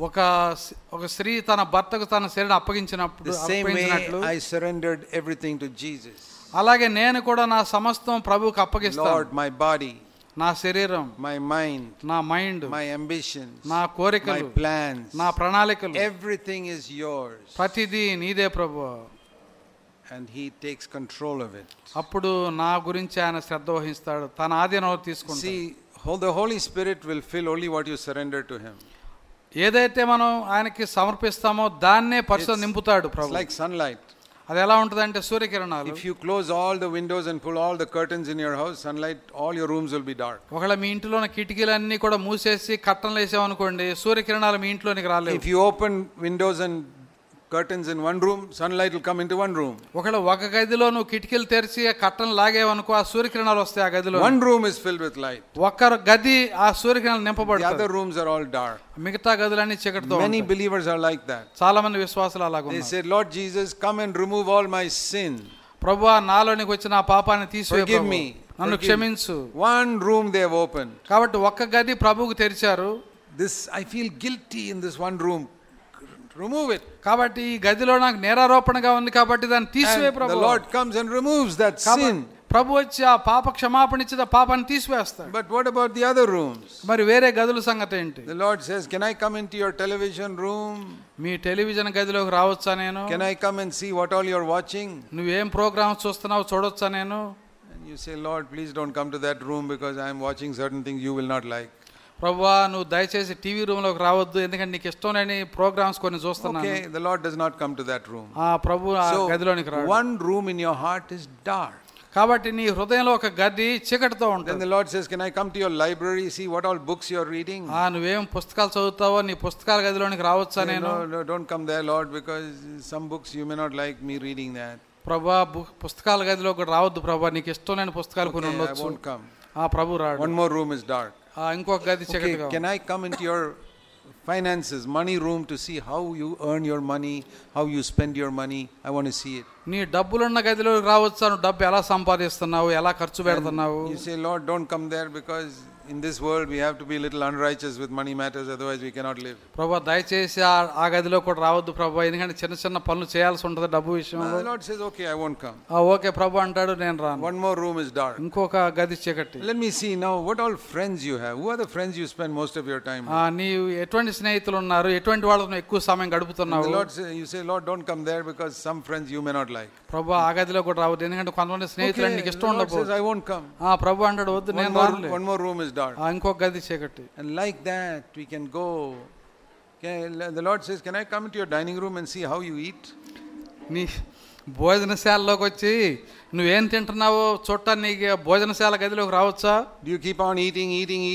ఒక స్త్రీ తన భర్తకు తన శరీరాన్ని అప్పగించినప్పుడు, the same way I surrendered everything to Jesus. అలాగే నేను కూడా నా సమస్తం ప్రభువుకు అప్పగిస్తాను. Lord, my body, నా శరీరం, my mind, నా మైండ్, my ambitions, నా కోరికలు, my plans, నా ప్రణాళికలు, everything is yours. ప్రతిదీ నీదే ప్రభువా. And he takes control of it. అప్పుడు నా గురించి ఆయన శ్రద్ధ వహిస్తాడు, తన ఆధీనంలో తీసుకుంటాడు. See, the Holy Spirit will fill only what you surrender to him. ఏదైతే మనం ఆయనకి సమర్పిస్తామో దాన్నే పరిశుద్ధ నింపుతాడు ప్రభు. It's like sunlight. అది ఎలా ఉంటుందంటే సూర్యకిరణాలు. If you close all the windows and pull all the curtains in your house, sunlight, all your rooms will be dark. ఒకవేళ మీ ఇంట్లోని కిటికీలన్నీ కూడా మూసేసి కట్టలు వేసామనుకోండి, సూర్యకిరణాలు మీ ఇంట్లోనికి రాలేవు. If you open windows and curtains in one room, sunlight will come into one room. ఒకవేళ ఒక గదిలో నువ్వు కిటికీలు తెరిచి ఆ కట్టను లాగేవనుకో ఆ సూర్యకిరణాలు వస్తాయి ఆ గదిలో. One room is filled with light. ఒక గది ఆ సూర్యకిరణాలు నింపబడతాయి. The other rooms are all dark. మిగతా గదులన్నీ చీకటితో ఉంటాయి. Many believers are like that. చాలా మంది విశ్వాసులు అలాగే ఉన్నారు. They say, Lord Jesus, come and remove all my sin. ప్రభువా నాలోనికి వచ్చిన ఆ పాపాన్ని తీసివేయి. Forgive me. నన్ను క్షమించు. One room they have opened. కాబట్టి ఒక్క గది ప్రభువుకు తెరిచారు. This I feel guilty in this one room. Remove it. కాబట్టి ఈ గదిలో నాకు నేరారోపణగా ఉంది కాబట్టి దాన్ని తీసివేయి ప్రభువా. The Lord comes and removes that sin. ప్రభు వచ్చి ఆ పాప క్షమాపణ ఇచ్చి ఆ పాపాన్ని తీసివేస్తాడు. But what about the other rooms? మరి వేరే గదుల సంగతి ఏంటి? The Lord says, can I come into your television room? మీ టెలివిజన్ గదిలోకి రావచ్చా నేను? Can I come and see what all you're watching? నువ్వేం ప్రోగ్రామ్స్ చూస్తున్నావు చూడొచ్చా నేను? And you say, Lord, please don't come to that room because I am watching certain things you will not like. ప్రభువా నువ్వు దయచేసి టీవీ రూమ్ లోకి రావద్దు ఎందుకంటే నీకు ఇష్టం లేని ప్రోగ్రామ్స్ కొన్ని చూస్తున్నాను. Okay, the Lord does not come to that room. ఆ ప్రభు ఆ గదిలోనికి రాడు. One room in your heart is dark. కాబట్టి నీ హృదయంలో ఒక గది చీకటితో ఉంటుంది. Then the Lord says, can I come to your library, see what all books you are reading? నువ్వేం పుస్తకాలు చదువుతావో నీ పుస్తకాల గదిలోనికి రావచ్చా నేను? No, don't come there, Lord, because some books you may not like me reading that. ప్రభువా పుస్తకాల గదిలోకి రావద్దు ప్రభువా నీకు ఇష్టం లేని పుస్తకాలు కొన్ని ఉండొచ్చు. I won't come. ప్రభు రాడు. One more room is dark. ఇంకొక గది చీకటిగా. Can I come into your finances, money room to see how you earn your money, how you spend your money? I want to see it. నీ డబ్బులున్న గదిలోకి రావచ్చా? నువ్వు డబ్బు ఎలా సంపాదిస్తున్నావు, ఎలా ఖర్చు పెడుతున్నావు? You say, Lord, don't come there because in this world we have to be a little unrighteous with money matters, otherwise we cannot live. ప్రభువా దయచేసి ఆ గదిలో కూడా రావద్దు ప్రభువా ఎందుకంటే చిన్న చిన్న పనులు చేయాల్సి ఉంటుంది డబ్బు విషయంలో. The Lord says, okay, I won't come. Okay ప్రభు అంటాడు నేను రాను. One more room is dark. ఇంకొక గది చీకటి. Let me see now what all friends you have. Who are the friends you spend most of your time with? నీవు ఎటువంటి స్నేహితులు ఉన్నారు, ఎటువంటి వాళ్ళతో ఎక్కువ సమయం గడుపుతున్నావు? The Lord says, you say, Lord, don't come there because some friends you may not like. ప్రభు ఆ గదిలో కూడా రావద్దు ఎందుకంటే కొంతమంది స్నేహితులు నీకు ఇష్టం ఉండకపోవచ్చు. I won't come. ప్రభు అంటాడు వద్దు నేను రాను. One more room is dark. ఇంకొక గది చీకటి. And like that we can go. The Lord says, can I come into your dining room and see how you eat? నీ భోజనశాలలోకి వచ్చి నువ్వేం తింటున్నావో చూడటానికి భోజనశాల గదిలోకి రావచ్చా? Do you keep on eating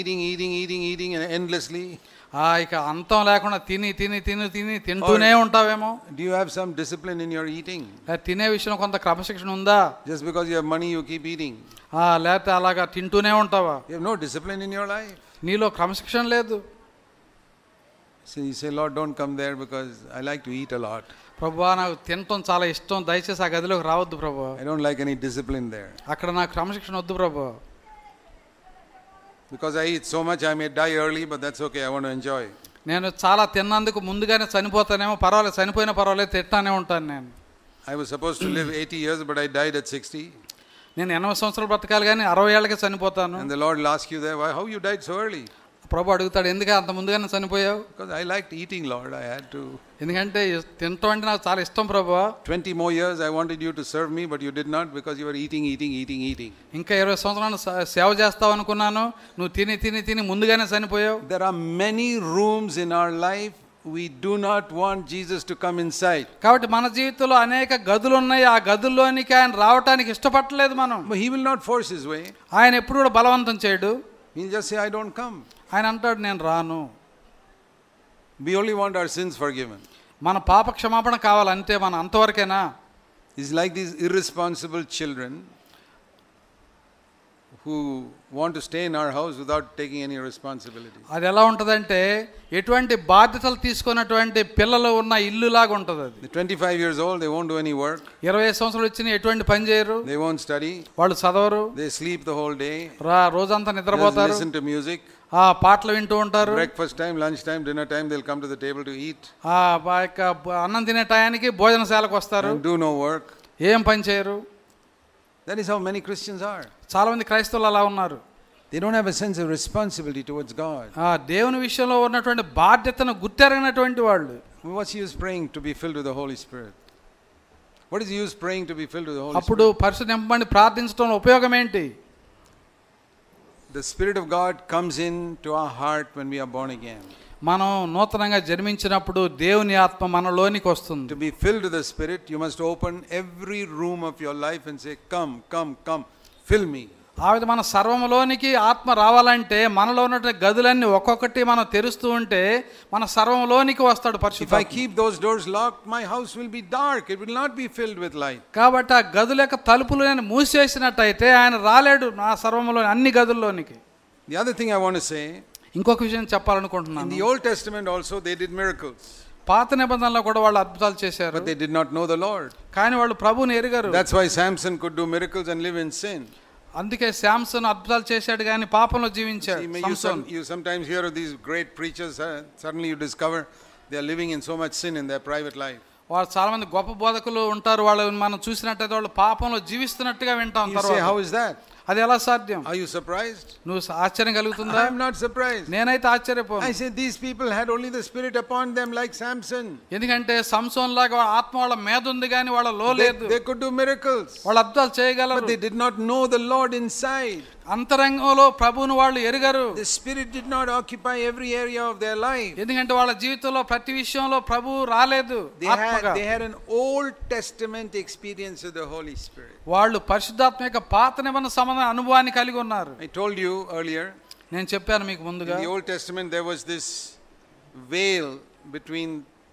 endlessly? ఇక అంతం లేకుండా తింటూనే ఉంటావేమో. Do you have some discipline in your eating? తినే విషయంలో కొంత క్రమశిక్షణ ఉందా? Just because you have money you keep eating? లేకపోతే అలాగా తింటూనే ఉంటావా? You have no discipline in your life. నీలో క్రమశిక్షణ లేదు. So you say, Lord, don't come there because I like to eat a lot. ప్రభువా నాకు తినటం చాలా ఇష్టం దయచేసి ఆ గదిలోకి రావద్దు ప్రభువా. I don't like any discipline there. అక్కడ నాకు క్రమశిక్షణ వద్దు ప్రభువా. Because I eat so much I may die early, but that's okay, I want to enjoy. నేను చాలా తిన్నందుకు ముందుగానే చనిపోతానేమో పర్వాలేదు, చనిపోయినా పర్వాలేదు, తింటానే ఉంటాను నేను. I was supposed to live 80 years but I died at 60. నేను 80 సంవత్సరాలు బ్రతకాలి కానీ 60 ఏళ్ళకే చనిపోతాను. And the Lord will ask you there, why, how you died so early? ప్రభు అడుగుతాడు ఎందుకు అంత ముందుగానే చనిపోయావు? Because I liked eating, Lord, I had to. ఎందుకంటే తినటం అంటే నాకు చాలా ఇష్టం ప్రభువా. 20 more years I wanted you to serve me but you did not because you were eating. ఇంకా 20 సంవత్సరాలు సేవ చేస్తావు అనుకున్నాను, నువ్వు తిని ముందుగానే చనిపోయావు. There are many rooms in our life we do not want Jesus to come inside. కాబట్టి మన జీవితంలో అనేక గదులు ఉన్నాయి, ఆ గదుల్లోనికి ఆయన రావడానికి ఇష్టపడలేదు మనం. But he will not force his way. ఆయన ఎప్పుడు కూడా బలవంతం చేయడు. He'll just say, I don't come. ఆయన అంటాడు నేను రాను. We only want our sins forgiven. మన పాప క్షమాపణ కావాలంటే మన అంతవరకేనా? It's like these irresponsible children who want to stay in our house without taking any responsibility. అది ఎలా ఉంటదంటే ఎటువంటి బాధ్యతలు తీసుకున్నటువంటి పిల్లలు ఉన్న ఇల్లు లాగా ఉంటది అది. 25 years old, they won't do any work. 20 సంవత్సరాలు వచ్చిన ఎటువంటి పని చేయరు. They won't study. వాళ్ళు చదవరు. They sleep the whole day. రోజంతా నిద్రపోతారు. Listen to music. పాటలు వింటూ ఉంటారు. Breakfast time, lunch time, dinner time, they'll come to the table to eat. అన్నం తినే టయానికి భోజనశాలకు వస్తారు. And do no work. ఏం పని చేయరు. That is how many Christians are. చాలా మంది క్రైస్తవులు అలా ఉన్నారు. They don't have a sense of responsibility towards God. దేవుని విషయంలో ఉన్నటువంటి బాధ్యతను గుర్తెరగనటువంటి వాళ్ళు. What's the use praying to be filled with the Holy Spirit? What is the use praying to be filled with the Holy Spirit? అప్పుడు పరిశుద్ధ నింపబడి ప్రార్థించడం ఉపయోగం ఏంటి? The Spirit of God comes in to our heart when we are born again. మనం నూతనంగా జన్మించినప్పుడు దేవుని ఆత్మ మనలోనికి వస్తుంది. To be filled with the Spirit, you must open every room of your life and say, come, fill me. ఆ విధంగా మన సర్వములోనికి ఆత్మ రావాలంటే మనలో ఉన్న గదులన్నీ ఒక్కొక్కటి మనం తెరుస్తూ ఉంటే మన సర్వములోనికి వస్తాడు పరిశుద్ధాత్మ. If I keep those doors locked, my house will be dark. It will not be filled with light. కాబట్టి ఆ గదుల యొక్క తలుపులు నేను మూసేసినట్టయితే ఆయన రాలేడు నా సర్వములో అన్ని గదుల్లోనికి. The other thing I want to say, ఇంకొక విషయం చెప్పాలనుకుంటున్నాను. in the Old Testament also they did miracles. పాత నిబంధనలో కూడా వాళ్ళు అద్భుతాలు చేశారు. But they did not know the Lord. కానీ వాళ్ళు ప్రభువుని ఎరుగరు. That's why Samson could do miracles and live in sin. అందుకే శాంసన్ అద్భుతాలు చేశాడు కానీ పాపంలో జీవించాడు. You sometimes hear of these great preachers, suddenly you discover they are living in so much sin in their private life. వాళ్ళు చాలా మంది గొప్ప బోధకులు ఉంటారు, వాళ్ళు మనం చూసినట్టయితే వాళ్ళు పాపంలో జీవిస్తున్నట్టుగా వింటాం. You say, how is that? అది ఎలా సాధ్యం? Are you surprised? నువ్వు ఆశ్చర్యం కలుగుతుందా? I am not surprised. నేనైతే ఆశ్చర్యపోను. I say these people had only the spirit upon them like Samson. ఎందుకంటే సంసోన్ లాగా ఆత్మ వాళ్ళ మీద ఉంది కానీ వాళ్ళలో లేదు. They could do miracles. వాళ్ళు అద్భుతాలు చేయగలరు. But they did not know the Lord inside. అంతరంగంలో ప్రభువును వాళ్ళు ఎరుగరు. The spirit did not occupy every area of their life. ఎందుకంటే వాళ్ళ జీవితంలో ప్రతి విషయంలో ప్రభువు రాలేదు. They had an Old Testament experience with the Holy Spirit. వాళ్ళు పరిశుద్ధాత్మ యొక్క పాత నిబంధన సంబంధ అనుభవాన్ని కలిగి ఉన్నారు. I told you earlier, నేను చెప్పాను మీకు ముందుగా, in the Old Testament there was this veil between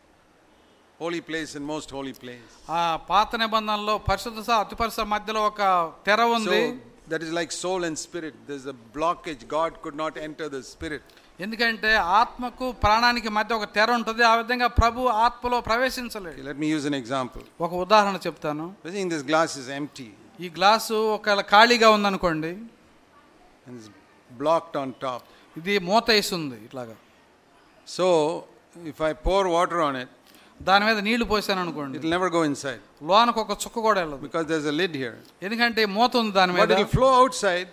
holy place and most holy place. ఆ పాత నిబంధనలో పరిశుద్ధ అతి పరిశుద్ధ మధ్యలో ఒక తెర ఉంది. So that is like soul and spirit. There's a blockage. God could not enter the spirit. ఎందుకంటే ఆత్మకు ప్రాణానికి మధ్య ఒక తెర ఉంటుంది. ఆ విధంగా ప్రభు ఆత్మలో ప్రవేశించలేడు. Let me use an example. ఒక ఉదాహరణ చెప్తాను. This glass is empty. ఈ గ్లాసు ఒకవేళ ఖాళీగా ఉందనుకోండి, and it's blocked on top. ఇది మూత వేసి ఉంది ఇట్లాగా. So if I pour water on it, దాని మీద నీళ్లు పోసాను అనుకోండి, it will never go inside. లోనకు ఒక చుక్క కూడా వెళ్ళదు. Because there's a lid here. ఎందుకంటే మూత ఉంది దాని మీద. But it will flow outside.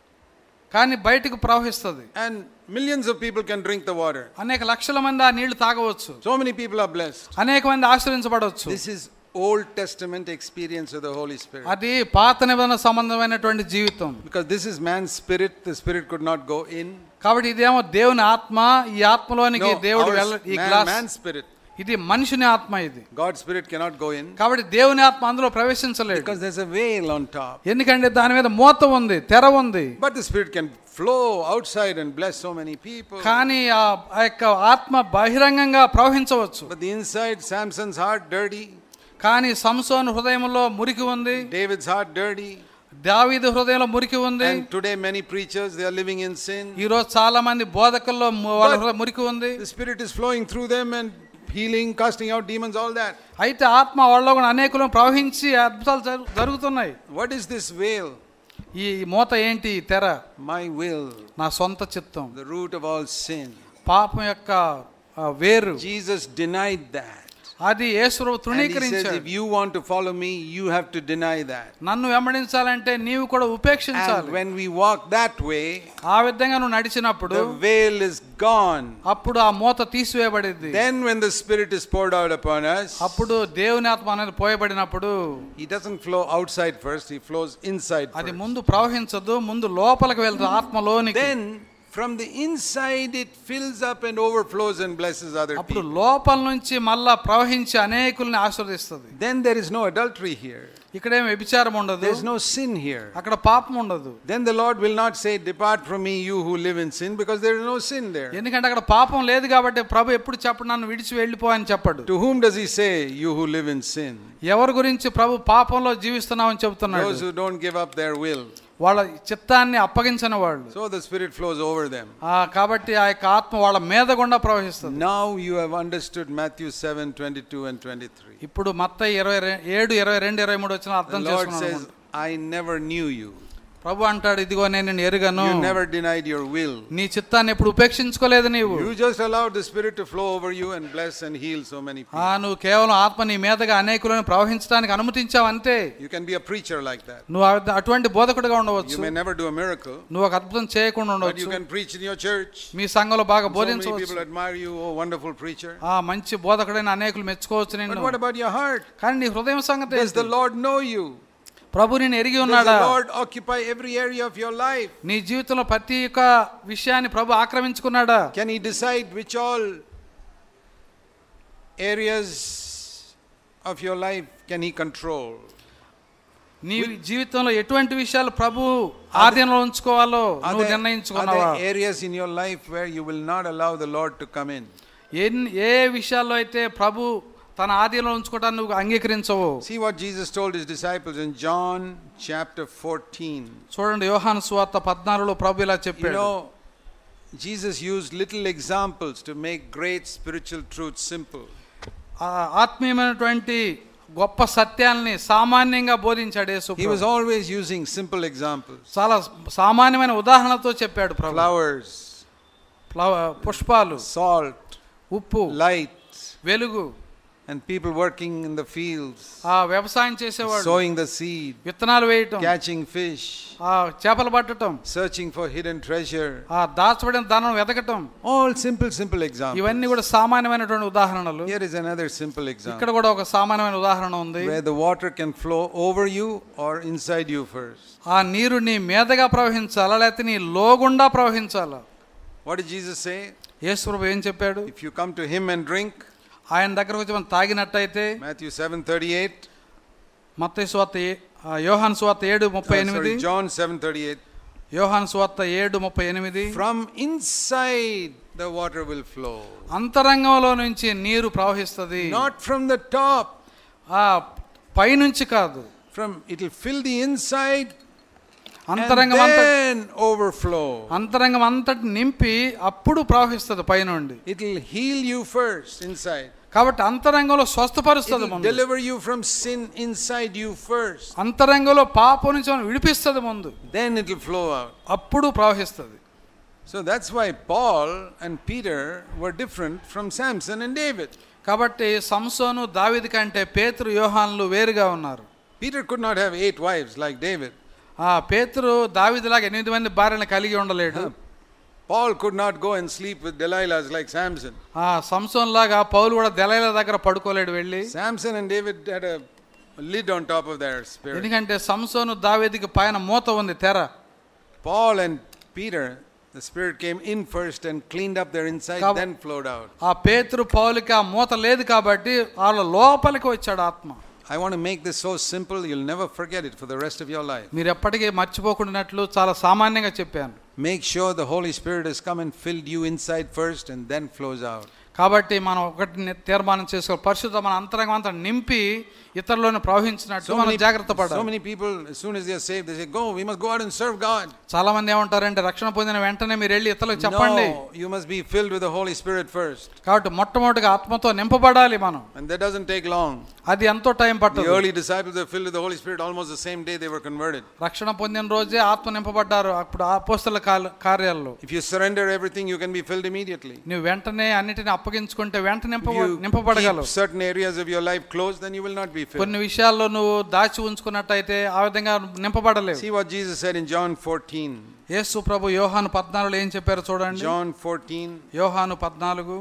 కానీ బయటకు ప్రవహిస్తుంది. And millions of people can drink the water. అనేక లక్షల మంది ఆ నీళ్లు తాగవచ్చు. So many people are blessed. అనేక మంది ఆశీర్వదించబడవచ్చు. This is Old Testament experience of the Holy Spirit. అది పాత నిబంధన సంబంధమైనటువంటి జీవితం. Because this is man's spirit, the spirit could not go in. కాబట్టి ఇదేమో దేవుని ఆత్మ, ఈ ఆత్మలోనికి దేవుడు ఈ గ్లాస్ man's spirit. ఇది మనిషిని ఆత్మ, ఇది God's spirit cannot go in. కాబట్టి దేవుని ఆత్మ అందులో ప్రవేశించలేదు. Because there's a veil on top. ఎందుకంటే దాని మీద మూత ఉంది, తెర ఉంది. But the spirit can flow outside and bless so many people. కానీ ఆ యొక్క ఆత్మ బహిరంగంగా ప్రవహించవచ్చు. But the inside, Samson's heart dirty. కానీ సంసోను హృదయంలో మురికి ఉంది. David's heart dirty. దావీదు హృదయంలో మురికి ఉంది. And today many preachers, they are living in sin. ఈ రోజు చాలా మంది బోధకుల్లో వాళ్ళ మురికి ఉంది. The spirit is flowing through them and healing, casting out demons, all that. అయితే ఆత్మ వాళ్ళలో కూడా అనేకులను ప్రవహించి అద్భుతాలు జరుగుతున్నాయి. What is this veil? ఈ మూత ఏంటి? తెర. My will. నా సొంత చిత్తం. The root of all sin. పాపం యొక్క వేరు. Jesus denied that. అది యేసు తృణీకరించాడు. If you want to follow me, you have to deny that. నన్ను వెంబడించాలంటే నీవు కూడా ఉపేక్షించాలి. And when we walk that way, ఆ విధంగా నువ్వు నడిచినప్పుడు the veil is gone. అప్పుడు ఆ మూత తీసివేయబడింది. Then when the spirit is poured out upon us, అప్పుడు దేవుని ఆత్మ అనేది పోయబడినప్పుడు he doesn't flow outside first, he flows inside first. అది ముందు ప్రవహించదు, ముందు లోపలికి వెళ్తుంది ఆత్మలోనికి. Then from the inside it fills up and overflows and blesses other people. అప్పుడు లోపల నుంచి మళ్ళా ప్రవహించి అనేకుల్ని ఆశీర్వదిస్తుంది. Then there is no adultery here. ఇక్కడేం వ్యభిచారం ఉండదు. There is no sin here. అక్కడ పాపం ఉండదు. Then the Lord will not say, depart from me you who live in sin, because there is no sin there. ఎందుకంటే అక్కడ పాపం లేదు కాబట్టి ప్రభు ఎప్పుడు చెప్పడు నన్ను విడిచి వెళ్ళిపో అని చెప్పడు. To whom does he say, you who live in sin? ఎవరి గురించి ప్రభు పాపంలో జీవిస్తున్నామని చెప్తున్నాడు? Those who don't give up their will. వాళ్ళ చిత్తాన్ని అప్పగించని వాళ్ళు. So the spirit flows over them. కాబట్టి ఆ యొక్క ఆత్మ వాళ్ళ మీద గుండా ప్రవహిస్తుంది. Now you have understood Matthew 7:22 and 23. ఇప్పుడు మత్తయి 7:22-23 వచ్చిన అర్థం చేసుకున్నాను. The Lord says, I never knew you. ప్రభు అంటాడు, ఇదిగో నేను నిన్ను ఎరుగను. You never denied your will. నీ చిత్తాన్ని ఎప్పుడు ఉపేక్షించుకోలేదు నీవు. You just allowed the spirit to flow over you and bless and heal so many people. నువ్వు కేవలం ఆత్మ నీ మీదగా అనేకులను ప్రవహించడానికి అనుమతించావు అంతే. You can be a preacher like that. నువ్వు అటువంటి బోధకుడిగా ఉండవచ్చు. You may never do a miracle. నువ్వు ఒక అద్భుతం చేయకుండా ఉండవచ్చు. But you can preach in your church. మీ సంఘంలో బాగా బోధించవచ్చు. So many people admire you, oh wonderful preacher. మంచి బోధకుడైన అనేకులు మెచ్చుకోవచ్చు నిన్ను. But what about your heart? కానీ నీ హృదయం సంగతి. Does the Lord know you? ప్రభు నిన్ను ఎరిగి ఉన్నాడా? Does the Lord occupy every area of your life? నీ జీవితంలో ప్రతి ఒక్క విషయాన్ని ప్రభు ఆక్రమించుకున్నాడా? Can he decide which all areas of your life can he control? నీ జీవితంలో ఎటువంటి విషయాలు ప్రభు ఆధీనంలో ఉంచుకోవాలో నువ్వు నిర్ణయించుకున్నావా? Areas in your life where you will not allow the Lord to come in. ఏ విషయాల్లో అయితే ప్రభు తన ఆధీనంలో ఉంచుకోవటాన్ని నువ్వు అంగీకరించవు. See what Jesus told his disciples in John chapter 14. చూడండి యోహాను సువార్త 14లో ప్రభు ఇలా చెప్పాడు. Jesus used little examples to make great spiritual truths simple. ఆత్మీయమైనటువంటి గొప్ప సత్యాల్ని సామాన్యంగా బోధించాడు యేసు. He was always using simple examples. చాలా సామాన్యమైన ఉదాహరణలతో చెప్పాడు ప్రభు. Flowers, పుష్పాలు, salt, ఉప్పు, light, వెలుగు, and people working in the fields, వ్యవసాయం చేసేవాడు, sowing the seed, విత్తనాలు వేయటం, catching fish, చేపలు పట్టడం, searching for hidden treasure, దాచబడిన ధనం వెతకటం. all simple examples. ఇవన్నీ కూడా సామాన్యమైనటువంటి ఉదాహరణలు. Here is another simple example. ఇక్కడ కూడా ఒక సామాన్యమైన ఉదాహరణ ఉంది. Where the water can flow over you or inside you first. ఆ నీరు నీ మీదగా ప్రవహించాలా లేకపోతే నీ లోగుండా ప్రవహించాలా? What did Jesus say? యేసు ప్రభు ఏం చెప్పాడు? If you come to him and drink, ఆయన దగ్గరకు వచ్చి మనం తాగినట్టయితే, Matthew 7:38, మత్తయి సువార్త యోహాను సువార్త 7:38, John 7:38, యోహాను సువార్త 7:38, from inside the water will flow. అంతరంగంలో నుంచి నీరు ప్రవహిస్తుంది. Not from the top. పై నుంచి కాదు. It will fill the inside అంతరంగం and then overflow. అంతరంగం అంతటి నింపి అప్పుడు ప్రవహిస్తుంది పై నుండి. It will heal you first inside. కాబట్టి అంతరంగంలో స్వస్థపరుస్తుంది. It will deliver you from sin inside you first. అంతరంగంలో పాపం నుంచి మనం విడిపిస్తుంది ముందు. Then it will flow out. అప్పుడు ప్రవహిస్తుంది. So that's why Paul and Peter were different from Samson and David. కాబట్టి సంసోను దావీదు కంటే పేతురు యోహానులు వేరుగా ఉన్నారు. Peter could not have 8 wives like David. పేతురు దావీదులాగా 8 మంది భార్యలను కలిగి ఉండలేడు. Paul could not go and sleep with Delilahs like Samson. సంసోన్ లాగా పౌలు కూడా దెలైలా దగ్గర పడుకోలేడు వెళ్ళి. Samson and David had a lid on top of their spirit. ఎందుకంటే సంసోను దావీదుకి పైన మూత ఉంది, తెర. Paul and Peter, the spirit came in first and cleaned up their inside, then flowed out. పేతురు పౌలుకి ఆ మూత లేదు కాబట్టి వాళ్ళ లోపలికి వచ్చాడు ఆత్మ. I want to make this so simple you'll never forget it for the rest of your life. మీరు ఎప్పటికీ మర్చిపోకుండానట్లు చాలా సామాన్యంగా చెప్పాను. Make sure the Holy Spirit has come and filled you inside first and then flows out. కాబట్టి మనం ఒకటి తీర్మానం చేసుకోవాలి, పరిశుద్ధ మన అంతరంగం అంతా నింపి ఇతరులను ప్రవహించినట్టు మనం జాగ్రత్త పడాలి. So many people as soon as they are saved they say, we must go out and serve God. చాలా మంది ఏమంటారంటే రక్షణ పొందిన వెంటనే మీరు వెళ్ళి ఇతరులకు చెప్పండి. No, you must be filled with the Holy Spirit first. కాబట్టి మొట్టమొదటిగా ఆత్మతో నింపబడాలి మనం. And that doesn't take long. అది ఎంతో టైం పట్టదు. The early disciples were filled with the Holy Spirit almost the same day they were converted. రక్షణ పొందిన రోజే ఆత్మ నింపబడ్డారు అప్పుడు అపోస్తలుల కార్యాల్లో. If you surrender everything you can be filled immediately. నువ్వు వెంటనే అన్నిటిని అప్పగించుకుంటే వెంటనే నింపబడగలవు. Keep certain areas of your life closed then you will not be filled. కొన్ని విషయాల్లో నువ్వు దాచి ఉంచుకున్నట్టయితే ఆ విధంగా నింపబడలేవు. See what Jesus said in John 14. యేసు ప్రభు యోహాను 14లో ఏం చెప్పారో చూడండి. John 14. యోహాను 14.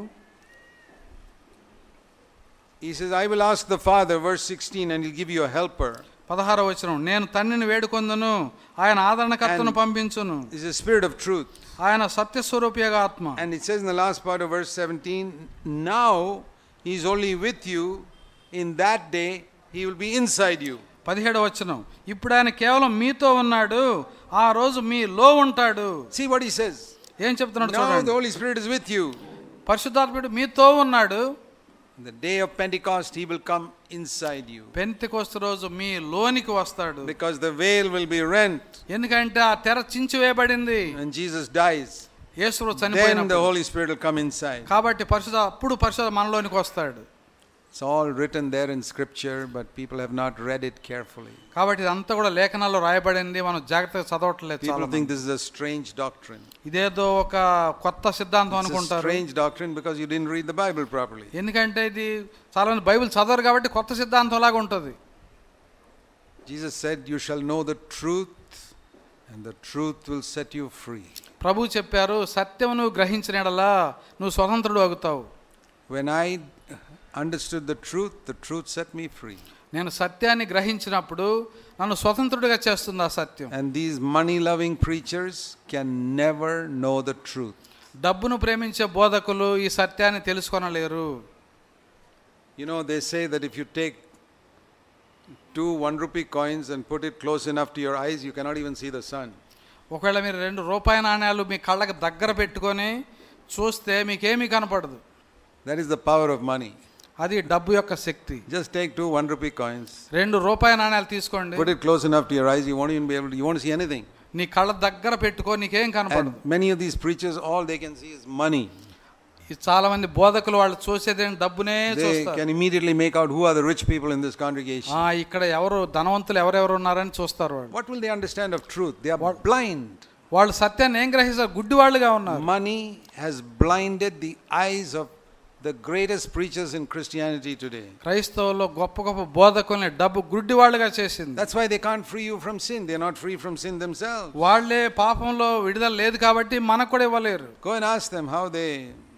He says, I will ask the Father, verse 16, and he'll give you a helper. 16వ వచనం, నేను తండ్రిని వేడుకొందును ఆయన ఆదరణకర్తను పంపించును. Is a spirit of truth. ఆయన సత్య స్వరూపియగా ఆత్మ. And it says in the last part of verse 17, now he is only with you, in that day he will be inside you. 17వ వచనం, ఇప్పుడు ఆయన కేవలం మీతో ఉన్నాడు, ఆ రోజు మీలో ఉంటాడు. See what he says. ఏం చెప్తున్నాడు చూడండి. Now చూడండి. the Holy Spirit is with you. పరిశుద్ధాత్ముడు మీతో ఉన్నాడు. The day of Pentecost he will come inside you. Pentecost రోజు మీ లోనికి వస్తాడు. Because the veil will be rent. ఎందుకంటే ఆ తెర చించివేయబడింది. When Jesus dies, యేసు చనిపోయినప్పుడు then the Holy Spirit will come inside. కాబట్టి అప్పుడు పరిశుద్ధ మనలోనికి వస్తాడు. It's all written there in scripture, but people have not read it carefully. కాబట్టి ఇదంతా కూడా లేఖనాల్లో రాయబడింది, మనం జాగ్రత్తగా చదవట్లేదు. People think this is a strange doctrine. ఇదేదో ఒక కొత్త సిద్ధాంతం అనుకుంటారు. It's a strange doctrine because you didn't read the Bible properly. ఎందుకంటే ఇది చాలా మంది బైబిల్ చదవరు కాబట్టి కొత్త సిద్ధాంతం లాగా ఉంటుంది. Jesus said, you shall know the truth and the truth will set you free. ప్రభు చెప్పారు, సత్యమును గ్రహించిన యెడల నువ్వు స్వతంత్రుడు అవుతావు. When I understood the truth set me free. నేను సత్యాన్ని గ్రహించినప్పుడు నన్ను స్వతంత్రుడిగా చేస్తుంది ఆ సత్యం. And these money loving preachers can never know the truth. డబ్బును ప్రేమించే బోధకులు ఈ సత్యాన్ని తెలుసుకొనలేరు. You know, they say that if you take 2 1 rupee coins and put it close enough to your eyes, you cannot even see the sun. ఒకవేళ మీరు 2 రూపాయి నాణేలు మీ కళ్ళకి దగ్గర పెట్టుకొని చూస్తే మీకేమీ కనపడదు. That is the power of money. అది డబ్బు యొక్క శక్తి. Just take 2 1 rupee coins. 2 రూపాయి నాణేలు తీసుకోండి. Put it close enough to your eyes, you won't even be able to, you won't see anything. నీ కళ్ళ దగ్గర పెట్టుకో, నీకేం కనపడదు. Many of these preachers, all they can see is money. చాలా మంది బోధకులు వాళ్ళు చూసేదే డబ్బునే చూస్తారు. They can immediately make out who are the rich people in this congregation. ఇక్కడ ఎవరు ధనవంతులు ఎవరెవరు ఉన్నారని చూస్తారు వాళ్ళు. What will they understand of truth? They are blind. వాళ్ళు సత్యాన్ని ఏం గ్రహిస్తారు? గుడ్డివాళ్ళుగా ఉన్నారు. Money has blinded the eyes of the greatest preachers in Christianity today. క్రైస్తవుల్లో గొప్ప గొప్ప బోధకుల్ని డబ్బు గుడ్డివాళ్ళుగా చేసింది. That's why they can't free you from sin. They are not free from sin themselves. వాళ్ళే పాపంలో విడుదల లేదు కాబట్టి మనకు కూడా ఇవ్వలేరు. Go and ask them how they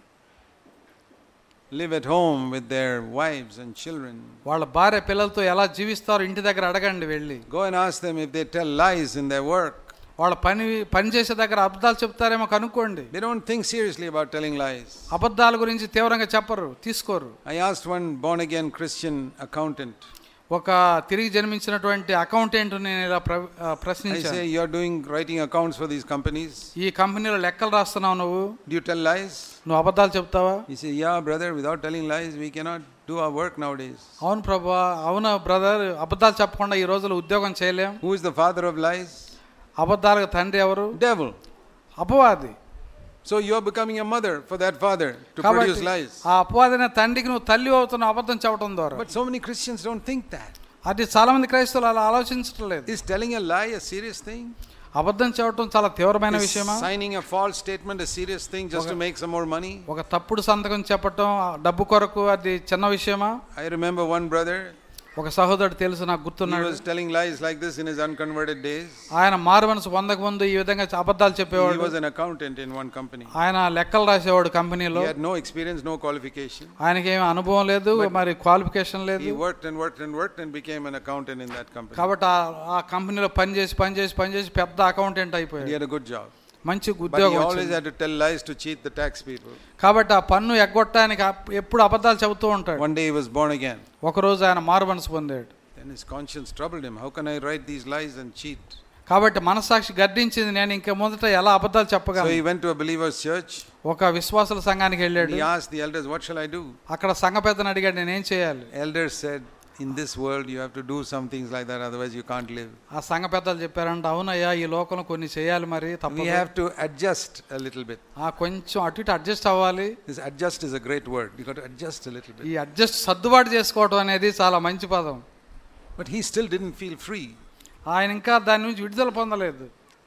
live at home with their wives and children. వాళ్ళ భార్య పిల్లలతో ఎలా జీవిస్తారో ఇంటి దగ్గర అడగండి వెళ్ళి. Go and ask them if they tell lies in their work. వాళ్ళ పని చేసే దగ్గర అబద్ధాలు చెప్తారేమో కనుక్కోండి. They don't think seriously about telling lies. అబద్ధాల గురించి తీవ్రంగా చెప్పరు, తీసుకోరు. I asked one born again Christian accountant. ఒక తిరిగి జన్మించినటువంటి అకౌంటెంట్ నేను ఇలా ప్రశ్నించాను. I say, you are writing accounts for these companies. ఈ కంపెనీలో లెక్కలు రాస్తున్నావు నువ్వు. Do you tell lies? నువ్వు అబద్ధాలు చెప్తావా? He said, yeah brother, without telling lies we cannot do our work nowadays. అవును ప్రభువా, అవును బ్రదర్, అబద్ధాలు చెప్పకుండా ఈ రోజుల్లో ఉద్యోగం చేయలేం. Who is the father of lies? అబద్ధాలకు తండ్రి ఎవరు? Devil. అపవాది. So you are becoming a mother for that father to produce lies. ఆ అపవాదైన తండ్రికి నువ్వు తల్లి అవుతున్నావు అబద్ధం చెప్పడం ద్వారా. But so many Christians don't think that. అది చాలా మంది క్రైస్తవులు అలా ఆలోచించడం లేదు. Is telling a lie a serious thing? అబద్ధం చెప్పడం చాలా తీవ్రమైన విషయమా? Signing a false statement a serious thing just to make some more money? ఒక తప్పుడు సంతకం చెప్పడం డబ్బు కొరకు అది చిన్న విషయమా? I remember one brother, ఒక సహోదరుడు తెలుసు, నాకు గుర్తున్నాడు. He was telling lies like this in his unconverted days. ఆయన మారుమనసు పొందక ముందు ఈ విధంగా అబద్ధాలు చెప్పేవాడు. He was an accountant in one company. ఆయన లెక్కలు రాసేవాడు కంపెనీలో. He had no experience, no qualification. ఆయనకి ఏమీ అనుభవం లేదు, మరి క్వాలిఫికేషన్ లేదు. He worked and became an accountant in that company. కాబట్టి ఆ కంపెనీలో పనిచేసి పెద్ద అకౌంటెంట్ అయిపోయాడు. He had a good job. మంచి But he ఉద్యోగం always వచ్చింది. had to tell lies to cheat the tax people. కాబట్టి ఆ పన్ను ఎగ్గొట్టడానికి ఎప్పుడు అబద్ధాలు చెబుతూ ఉంటాడు. One day he was born again. ఒకరోజు ఆయన మారుమనసు పొందాడు. Then his conscience troubled him. How can I write these lies and cheat? కాబట్టి మనసాక్షి గర్దించింది, నేను ఇంకా మొదట ఎలా అబద్ధాలు చెప్పగలను. So he went to a believer's church. ఒక విశ్వాసుల సంఘానికి వెళ్ళాడు. He asked the elders, what shall I do? అక్కడ సంఘ పెద్దను అడిగాడు, నేనేం చేయాలి? Elders said, in this world you have to do some things like that, otherwise you can't live. ఆ సంఘ పెద్దలు చెప్పారంట, అవునయ్యా ఈ లోకంలో కొన్ని చేయాలి, మరి తప్పదు. We have to adjust a little bit. కొంచెం అటు ఇటు అడ్జస్ట్ అవ్వాలి. This adjust is a great word. You got to adjust a little bit. ఈ అడ్జస్ట్ సర్దుబాటు చేసుకోవడం అనేది చాలా మంచి పదం. But he still didn't feel free. ఆయన ఇంకా దాని నుంచి విడుదల పొందలేదు.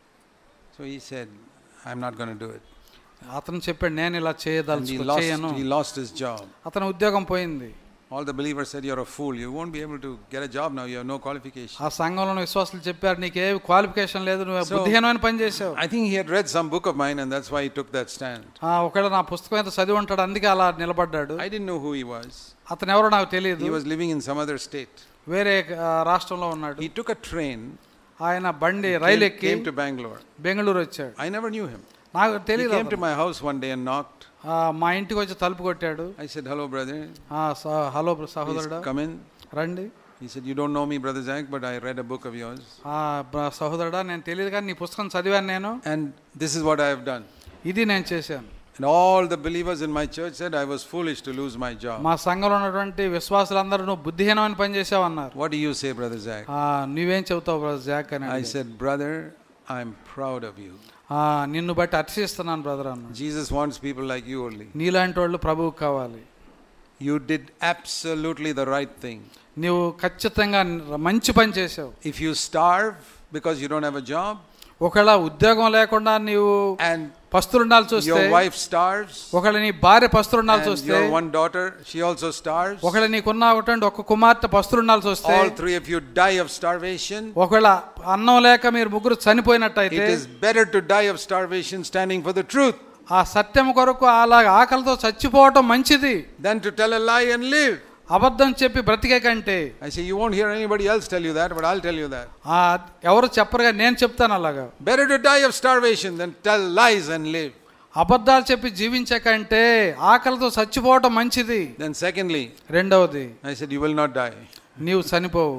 So he said, I'm not going to do it. అతను చెప్పాడు, నేను ఇలా చేయను. He lost his job. అతని ఉద్యోగం పోయింది. All the believers said, you're a fool, you won't be able to get a job now, you have no qualification. ఆ సంఘంలో విశ్వాసులు చెప్పారు, నీకే క్వాలిఫికేషన్ లేదు, నువ్వు బుద్ధిహీనమైన పని చేసావు. I think he had read some book of mine and that's why he took that stand. ఒకవేళ నా పుస్తకం అయితే చదివి ఉంటాడు, అందుకే అలా నిలబడ్డాడు. I didn't know who he was. అతను ఎవరో నాకు తెలియదు. He was living in some other state. వేరే రాష్ట్రంలో ఉన్నాడు. He took a train. ఆయన రైలు ఎక్కి came to Bangalore. బెంగళూరు వచ్చాడు. I never knew him. నాకు తెలియదు. He came to my house one day and knocked. మా ఇంటికి వచ్చి తలుపు కొట్టాడు. I said, hello brother. Hello సహోదరుడా, come in. రండి. He said, you don't know me brother Zach, but I read a book of yours. సహోదరుడా, నేను తెలియదు కానీ నీ పుస్తకం చదివాను నేను. And this is what I have done. ఇది నేను చేశాను. And all the believers in my church said I was foolish to lose my job. మా సంఘంలో ఉన్నటువంటి విశ్వాసులందరూ నువ్వు బుద్ధిహీనమైన పని చేసావు అన్నారు. What do you say brother Zach? నువ్వేం చెబుతావు బ్రదర్ జాక్ అని. I said, brother, I'm proud of you. నిన్ను బట్టి అతిశయిస్తున్నాను బ్రదర్ అన్న. Jesus wants people like you only. నీలాంటి వాళ్ళు ప్రభువుకు కావాలి. You did absolutely the right thing. నీవు ఖచ్చితంగా మంచి పని చేసావు. If you starve because you don't have a job, ఒకవేళ ఉద్యోగం లేకుండా నీవు పస్తులుండాలి చూస్తే, your wife starves, ఒకవేళ నీ భార్య పస్తులుండాలి చూస్తే, your one daughter she also starves, ఒకవేళ నీకున్న ఒక కుమార్తె పస్తులుండాలి చూస్తే, all three of you die of starvation, ఒకవేళ అన్నం లేక మీరు ముగ్గురు చనిపోయినట్టయితే, it is better to die of starvation standing for the truth. ఆ సత్యం కొరకు అలా ఆకలితో చచ్చిపోవటం మంచిది than to tell a lie and live. అబద్ధం చెప్పి బ్రతికే కంటే. I say you won't hear anybody else tell you that, but I'll tell you that. ఎవరు చెప్పరుగా, నేను చెప్తాను అలాగా. Better to die of starvation than tell lies and live. అబద్ధాలు చెప్పి జీవించే కంటే ఆకలితో చచ్చిపోవటం మంచిది. Then secondly, రెండవది, I said you will not die. నీవు చనిపోవు.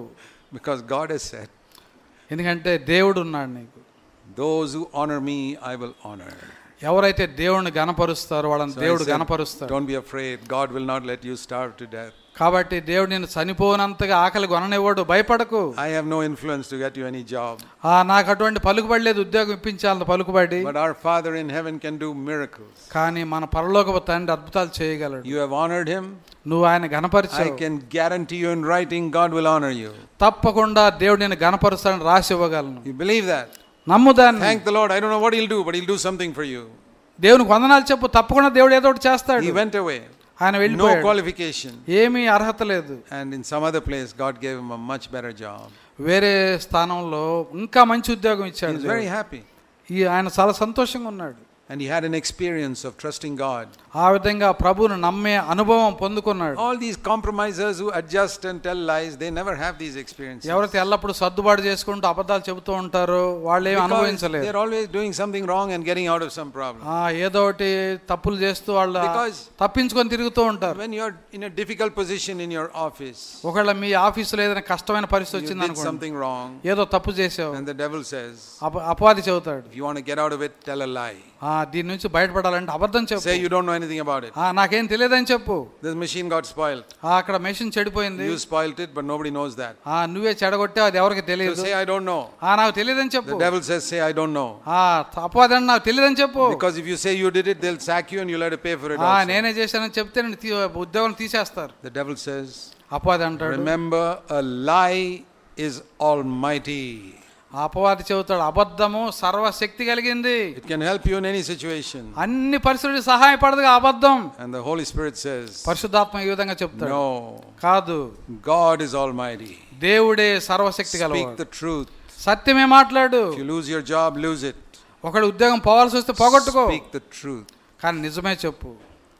Because God has said, ఎందుకంటే దేవుడు ఉన్నాడు నీకు. those who honor me I will honor. ఎవరైతే దేవుణ్ణి గణపరుస్తారో వాళ్ళని దేవుడు గణపరుస్తాడు. Don't be afraid, God will not let you starve to death. కాబట్టి దేవుడు నిన్ను చనిపోనంతగా ఆకలి కొననివ్వడు, భయపడకు. I have no influence to get you any job. నాకు అటువంటి పలుకుబడి లేదు, ఉద్యోగం ఇప్పించాలని పలుకుబడి. But our Father in heaven can do miracles. కానీ మన పరలోకపు తండ్రి అద్భుతాలు చేయగలడు. You have honored him. నువ్వు ఆయన గణపరిచావు. I can guarantee you in writing God will honor you. తప్పకుండా దేవుడు నిన్ను గణపరుస్తాడని రాసి ఇవ్వగలను. You believe that? నమ్ము దాన్ని. Thank the Lord. I don't know what he'll do, but he'll do something for you. దేవునికి వందనాలు చెప్పు, తప్పకుండా దేవుడు ఏదో ఒకటి చేస్తాడు. He went away. ఆయన వెళ్ళిపోయాడు. No qualification. ఏమీ అర్హత లేదు. And in some other place God gave him a much better job. వేరే స్థానంలో ఇంకా మంచి ఉద్యోగం ఇచ్చాడు. He is very happy. ఆయన చాలా సంతోషంగా ఉన్నాడు. And he had an experience of trusting God. ఆ విధంగా ప్రభువును నమ్మే అనుభవం పొందుకున్నాడు. All these compromisers who adjust and tell lies, they never have these experiences. ఎవరైతే ఎల్లప్పుడు సర్దుబాటు చేసుకుంటూ అబద్ధాలు చెబుతూ ఉంటారో వాళ్ళు ఏమీ అనుభవించలేరు. They are always doing something wrong and getting out of some problem. ఏదో ఒకటి తప్పులు చేస్తూ వాళ్ళు తప్పించుకొని తిరుగుతూ ఉంటారు. When you are in a difficult position in your office, ఒకవేళ మీ ఆఫీసులో ఏదైనా కష్టమైన పరిస్థితి వచ్చింది అనుకోండి, something wrong, ఏదో తప్పు చేసావు, and the devil says, అపవాది చెబుతాడు, if you want to get out of it, tell a lie. దీని నుంచి బయటపడాలంటే అబద్ధం చెప్పు. Say you don't know anything about it. నాకేం తెలియదని చెప్పు. This machine got spoiled. అక్కడ మెషిన్ చెడిపోయింది. You spoiled it, but nobody knows that. నువ్వే చెడగొట్టావు, అది ఎవరికి తెలియదు. So say I don't know. నాకు తెలియదని చెప్పు. The devil says, say I don't know. అపవాది అంటే నాకు తెలియదని చెప్పు. Because if you say you did it, they'll sack you and you'll have to pay for it also. నేనే చేశానని చెప్తే ఉద్యోగం తీసేస్తారు. The devil says, అపవాది అంటాడు, remember a lie is almighty. అపవాది చెబుతాడు, అబద్ధము సర్వశక్తి కలిగింది. It can help you in any situation. అన్ని పరిస్థితులకు సహాయపడదు అబద్ధం. And the Holy Spirit says, పరిశుద్ధాత్మ ఈ విధంగా చెప్తాడు, no, కాదు, God is almighty. దేవుడే సర్వశక్తి గలవాడు. Speak the truth. సత్యమే మాట్లాడు. If you lose your job, lose it. ఒకడు ఉద్యోగం పోవాల్సి వస్తే పోగొట్టుకో. Speak the truth. కానీ నిజమే చెప్పు.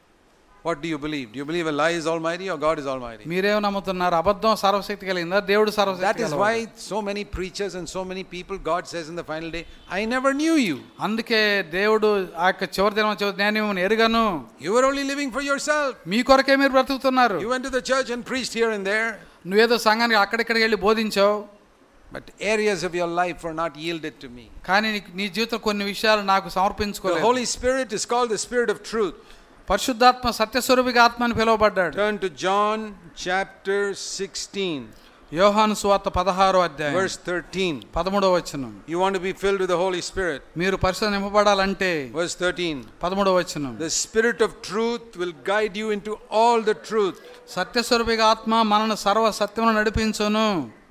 What do you believe? Do you believe a lie is almighty or God is almighty? మీరేం నమ్ముతున్నారు? అబద్ధం సర్వశక్తి కలిగిందా, దేవుడు సర్వశక్తి గలవాడా? That is why so many preachers and so many people, God says in the final day, I never knew you. అందుకే దేవుడు ఆ యొక్క చివరి దినం నేను మిమ్మల్ని ఎరుగను. You were only living for yourself. మీ కొరకే మీరు బ్రతుకుతున్నారు. You went to the church and preached here and there. నువ్వేదో సంఘానికి అక్కడిక్కడికి వెళ్ళి బోధించావు. But areas of your life were not yielded to me. కానీ నీ జీవితంలో కొన్ని విషయాలు నాకు సమర్పించుకోలేదు. The Holy Spirit is called the Spirit of truth. పరిశుద్ధాత్మ సత్యస్వరూపిగా ఆత్మ అని పిలువబడ్డాడు. Turn to John chapter 16. యోహాను సువార్త 16వ అధ్యాయం verse 13. 13వ వచనం. You want to be filled with the Holy Spirit. మీరు పరిశుద్ధ నింపబడాలంటే verse 13. 13వ వచనం. The Spirit of truth will guide you into all the truth. సత్యస్వరూపిగా ఆత్మ మనల్ని సర్వ సత్యమును నడిపించును.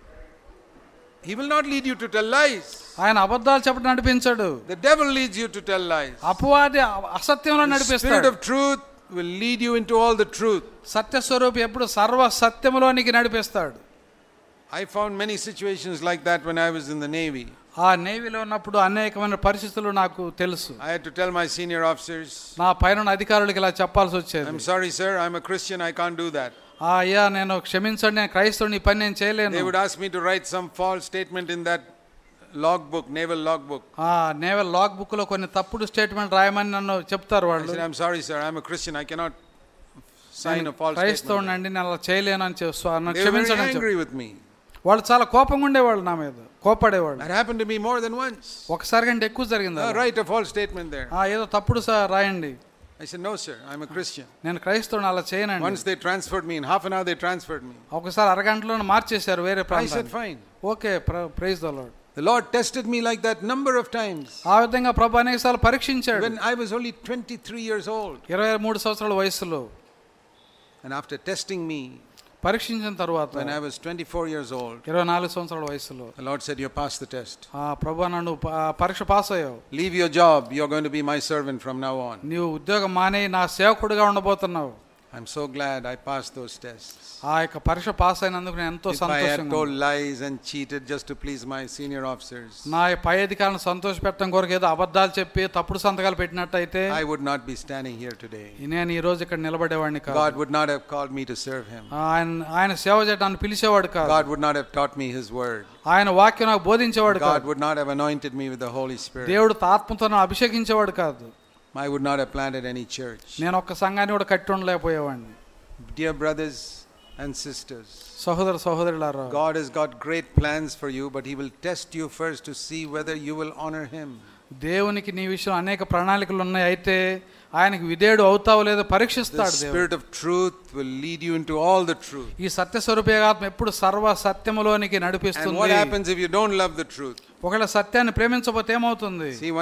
He will not lead you to tell lies. ఆయన అబద్ధాలు చెప్పడం నడిపించడు. The devil leads you to tell lies. అపవాది అసత్యంలో నడిపిస్తాడు. The Spirit of truth will lead you into all the truth. సత్యస్వరూపి ఎప్పుడు సర్వ సత్యములోనికి నడిపిస్తాడు. I found many situations like that when I was in the Navy. ఆ నేవీలో ఉన్నప్పుడు అనేకమైన పరిస్థితులు నాకు తెలుసు. I had to tell my senior officers, నా పైన అధికారులకు ఇలా చెప్పాల్సి వచ్చేది. I'm sorry sir, I'm a Christian, I can't do that. అయ్యా నేను క్షమించండి, నేను క్రైస్తవుని, ఈ పని నేను చేయలేను. They would ask me to write some false statement in that log book, naval log book. Naval log book లో కొన్ని తప్పుడు స్టేట్మెంట్ రాయమని నన్ను చెప్తారు వాళ్ళు. I said, I'm sorry sir, I'm a Christian, I cannot sign a false statement. క్రైస్తవునండి, నేను అలా చేయలేను అని క్షమించండి. They were very angry with me. వాళ్ళు చాలా కోపంగా ఉండేవాళ్ళు, నా మీద కోపడేవాళ్ళు. That happened to me more than once. ఒకసారి కంటే ఎక్కువ జరిగింది. Write a false statement there. ఏదో తప్పుడు రాయండి. I said, no sir, I'm a Christian. నేను క్రైస్తవుని, అలా చేయనండి. Once they transferred me, in half an hour they transferred me. ఒకసారి అరగంటలోనే మార్చేశారు వేరే ప్రాంతానికి. I said fine. Okay, praise the Lord. The Lord tested me like that number of times. ఆ విధంగా ప్రభువు అనేకసార్లు పరీక్షించాడు. When I was only 23 years old. 23 సంవత్సరాల వయసులో. And after testing me, పరీక్షించిన తర్వాత, when I was 24 years old, 24 సంవత్సరాల వయసులో, the Lord said, you passed the test. ప్రభువా నన్ను పరీక్ష పాస్ అయ్యావు. Leave your job, you're going to be my servant from now on. నీవు ఉద్యోగం మానే నా సేవకుడిగా ఉండబోతున్నావు. I'm so glad I passed those tests. ఆ యొక్క పరీక్ష పాస్ అయినందుకు నేను ఎంతో సంతోషంగా. If I had told lies and cheated just to please my senior officers, నా పై అధికారులను సంతోషపెట్టడం కొరకు ఏదో అబద్ధాలు చెప్పి తప్పుడు సంతకాలు పెట్టినట్టయితే, I would not be standing here today. నేను ఈ రోజు ఇక్కడ నిలబడేవాడిని కాదు. God would not have called me to serve him. ఆయన సేవ చేయడానికి పిలిచేవాడు కాదు. God would not have taught me his word. ఆయన వాక్యం నాకు బోధించేవాడు కాదు. God would not have anointed me with the Holy Spirit. దేవుడు ఆత్మతో నన్ను అభిషేకించేవాడు కాదు. I would not have planted any church. నేను ఒక్క సంఘాన్ని కూడా కట్టి ఉండలేకపోయేవాడిని. Dear brothers, and sisters, సహోదర సహోదరులారా, God has got great plans for you, but he will test you first to see whether you will honor him. దేవునికి నీ విషయం అనేక ప్రణాళికలు ఉన్నాయి, అయితే ఆయనకు విధేయుడు అవుతావో లేదో పరీక్షిస్తాడు. The spirit of truth will lead you into all the truth. ఈ సత్య స్వరూపేగాత్మ ఎప్పుడు సర్వ సత్యములోనికి నడిపిస్తుంది. And what happens if you don't love the truth? ఒకవేళ సత్యాన్ని ప్రేమించకపోతే ఏమవుతుంది? See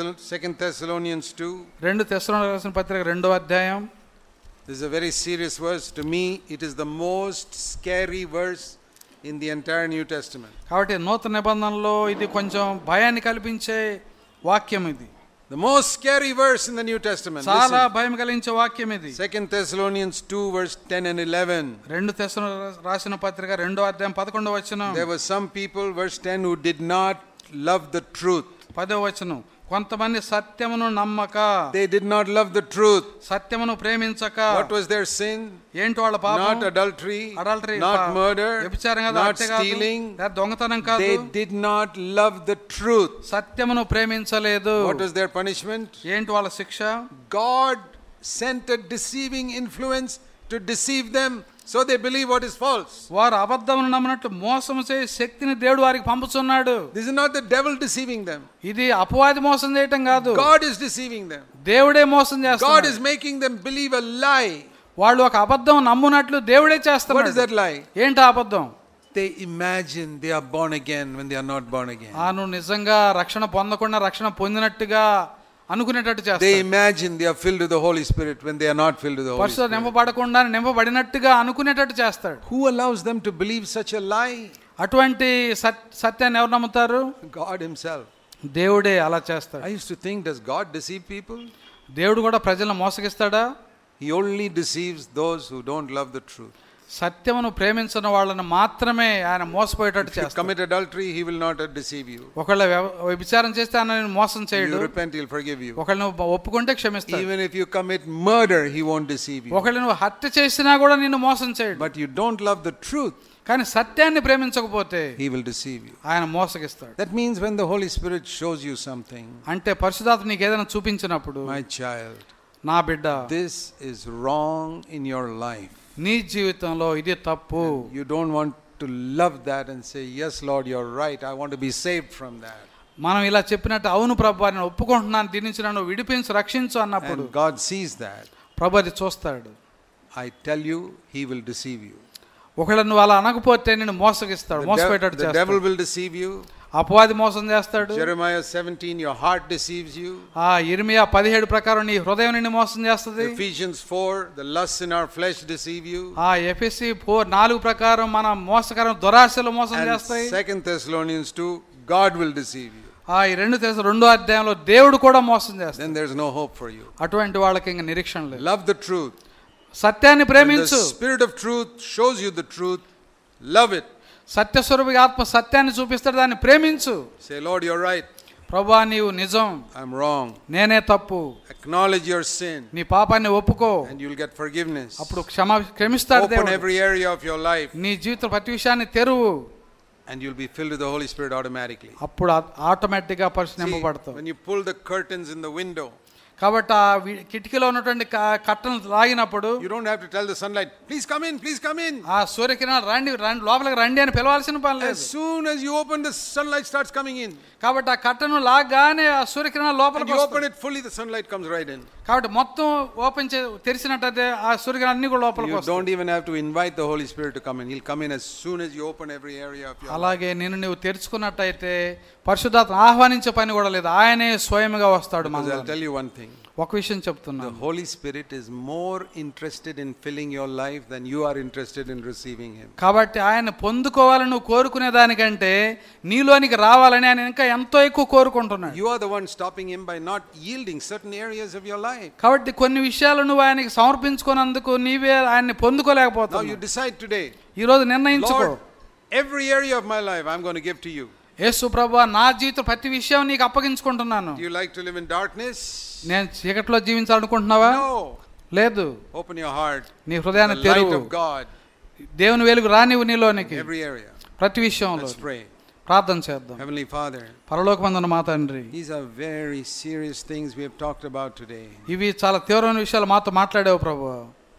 2 Thessalonians 2. 2 తెస్సలోనికీయులకు రాసిన పత్రిక 2వ అధ్యాయం. This is a very serious verse. To me, it is the most scary verse in the entire New Testament. కాబట్టి నూతన నిబంధనలో ఇది కొంచెం భయాన్ని కల్పించే వాక్యం ఇది. The most scary verse in the New Testament. చాలా భయం కలిగించే వాక్యం ఇది. 2 Thessalonians 2 verse 10 and 11. 2 తెస్సలోనికీయులకు రాసిన పత్రిక 2వ అధ్యాయం 11వ వచనం. There were some people, verse 10, who did not love the truth. 10వ వచనం, కొంతమంది సత్యమును నమ్మక. They did not love the truth. సత్యమును ప్రేమించక. What was their sin? ఏంటి వాళ్ళ పాపం? Not adultery, not murder, not stealing. దొంగతనం కాదు. They did not love the truth. సత్యమును ప్రేమించలేదు. What was their punishment? ఏంటి వాళ్ళ శిక్ష? God sent a deceiving influence to deceive them, so they believe what is false. వారు అబద్ధమును నమ్మినట్లు మోసం చేసే శక్తిని దేవుడు వారికి పంపుతున్నాడు. This is not the devil deceiving them. ఇది అపవాది మోసం చేయటం కాదు. God is deceiving them. దేవుడే మోసం చేస్తున్నాడు. God is making them believe a lie. వాళ్ళు ఒక అబద్ధం నమ్మునట్లు దేవుడే చేస్తున్నాడు. What is that lie? ఏంటి అబద్ధం? They imagine they are born again when they are not born again. ఆను నిజంగా రక్షణ పొందకుండా రక్షణ పొందినట్టుగా అనుకునేటట్టు చేస్తారు. They imagine they are filled with the Holy Spirit when they are not filled with the Holy Spirit. నింపబడకుండా నింపబడినట్టుగా అనుకునేటట్టు చేస్తాడు. Who allows them to believe such a lie? అటువంటి సత్యాన్ని ఎవరు నమ్ముతారు? God himself. దేవుడే అలా చేస్తాడు. I used to think, does God deceive people? దేవుడు కూడా ప్రజలను మోసగిస్తాడా? He only deceives those who don't love the truth. సత్యమును ప్రేమించిన వాళ్ళని మాత్రమే ఆయన మోసపోయేటట్టు చేస్తాడు. Commit adultery, he will not deceive you. ఒకవేళ వ్యభిచారం చేస్తే ఆయన మోసం చేయడు. You repent, he'll forgive you. ఒకవేళ నువ్వు ఒప్పుకుంటే క్షమిస్తాడు. Even if you commit murder, he won't deceive you. ఒకవేళ నువ్వు హత్య చేసినా కూడా నిన్ను మోసం చేయడు. But you don't love the truth, కానీ సత్యాన్ని ప్రేమించకపోతే he will deceive you. ఆయన మోసగిస్తాడు. That means when the Holy Spirit shows you something, అంటే పరిశుద్ధాత్మ నీకు ఏదైనా చూపించినప్పుడు, my child, నా బిడ్డ, this is wrong in your life. నీ జీవితంలో ఇది తప్పు. You don't want to love that and say, yes Lord, you're right, I want to be saved from that. మనం ఇలా చెప్పినట్టు అవును ప్రభువా నేను ఒప్పుకుంటున్నాను, దీని నుంచి నన్ను విడిపించు రక్షించు అన్నప్పుడు And God sees that. ప్రభు అది చూస్తాడు. I tell you, he will deceive you. ఒకవేళ నువ్వు అలా అనకపోతే నిన్ను మోసగిస్తాడు, మోసపోయేటట్టు చేస్తాడు. The devil will deceive you. అపవాది మోసం చేస్తాడు. Jeremiah 17, your heart deceives you. ఇర్మియా 17 ప్రకారం నీ హృదయం నిన్ను మోసం చేస్తుంది. Ephesians 4, the lusts in our flesh deceive you. ఎఫెసీ 4:4 ప్రకారం మన మోసకరం దురాశలు మోసం చేస్తాయి. 2 Thessalonians 2, God will deceive you. ఈ 2 అధ్యాయంలో దేవుడు కూడా మోసం చేస్తాడు. Then there's no hope for you. అటువంటి వాళ్ళకి ఇంకా నిరీక్షణ లేదు. Love the truth. సత్యాన్ని ప్రేమించు. The spirit of truth shows you the truth. Love it. సత్యస్వరూపి ఆత్మ సత్యాన్ని చూపిస్తాడు, దాన్ని ప్రేమించు. Say, Lord, you're right. ప్రభువా నీవు నిజం, I'm wrong. నేనే తప్పు. Acknowledge your sin. నీ పాపాన్ని ఒప్పుకో. And you'll get forgiveness. అప్పుడు క్షమిస్తాడు దేవుడు. Open every area of your life. నీ జీవిత ప్రతి విషయాన్ని తెరువు. And you'll be filled with the Holy Spirit automatically. అప్పుడు ఆటోమేటిక్ గా పరిశుద్ధపడతావు. When you pull the curtains in the window, కాబట్టి ఆ కిటికీలో ఉన్నటువంటి కట్టను లాగినప్పుడు you don't have to tell the sunlight, please come in, please come in. ఆ సూర్యకిరణాలు రండి లోపలికి రండి అని పిలవాల్సిన పని లేదు. As soon as you open, the sunlight starts coming in. కాబట్టి ఆ కట్టను లాగానే ఆ సూర్యకిరణాలు లోపలికి వస్తాయి. You open it fully, the sunlight comes right in. కాబట్టి మొత్తం ఓపెన్ తెరిచినట్టయితే ఆ సూర్యకిరణాలు అన్ని కూడా లోపలికి వస్తాయి. You don't even have to invite the Holy Spirit to come in. He'll come in as soon as you open every area of your life. అలాగే నువ్వు తెరుచుకున్నట్టయితే పరిశుద్ధాత్మ ఆహ్వానించే పని కూడా లేదు, ఆయనే స్వయంగా వస్తాడు. I'll tell you one thing. ఒక విషయం చెప్తున్నా, the Holy Spirit is more interested in filling your life than you are interested in receiving him. కాబట్టి ఆయన పొందుకోవాలని నువ్వు కోరుకునే దానికంటే నీలోనికి రావాలని ఆయన ఇంకా ఎంతో ఎక్కువ కోరుకుంటున్నాడు. You are the one stopping him by not yielding certain areas of your life. కాబట్టి కొన్ని విషయాలు నువ్వు ఆయనకి సమర్పించుకున్నందుకు నీవే ఆయన్ని పొందుకోలేకపోతున్నావు. Now you decide today. ఈ రోజు నిర్ణయించుకో, every area of my life I'm going to give to you. యేసు ప్రభువా నా జీవిత ప్రతి విషయం నీకు అప్పగించుకుంటున్నాను. Do you like to live in darkness? నేను చీకటిలో జీవించాలనుకుంటున్నావా? No. లేదు. Open your heart. నీ హృదయాన్ని తెరువు. The light of God. దేవుని వెలుగు రానివ్వు నీలోనికి. Every area. ప్రతి విషయంలో. Let's pray. ప్రార్థన చేద్దాం. Heavenly Father, పరలోకమందున్న మా తండ్రి, these are very serious things we have talked about today. ఇవి చాలా తీవ్రమైన విషయాలు మాతో మాట్లాడావు ప్రభువా.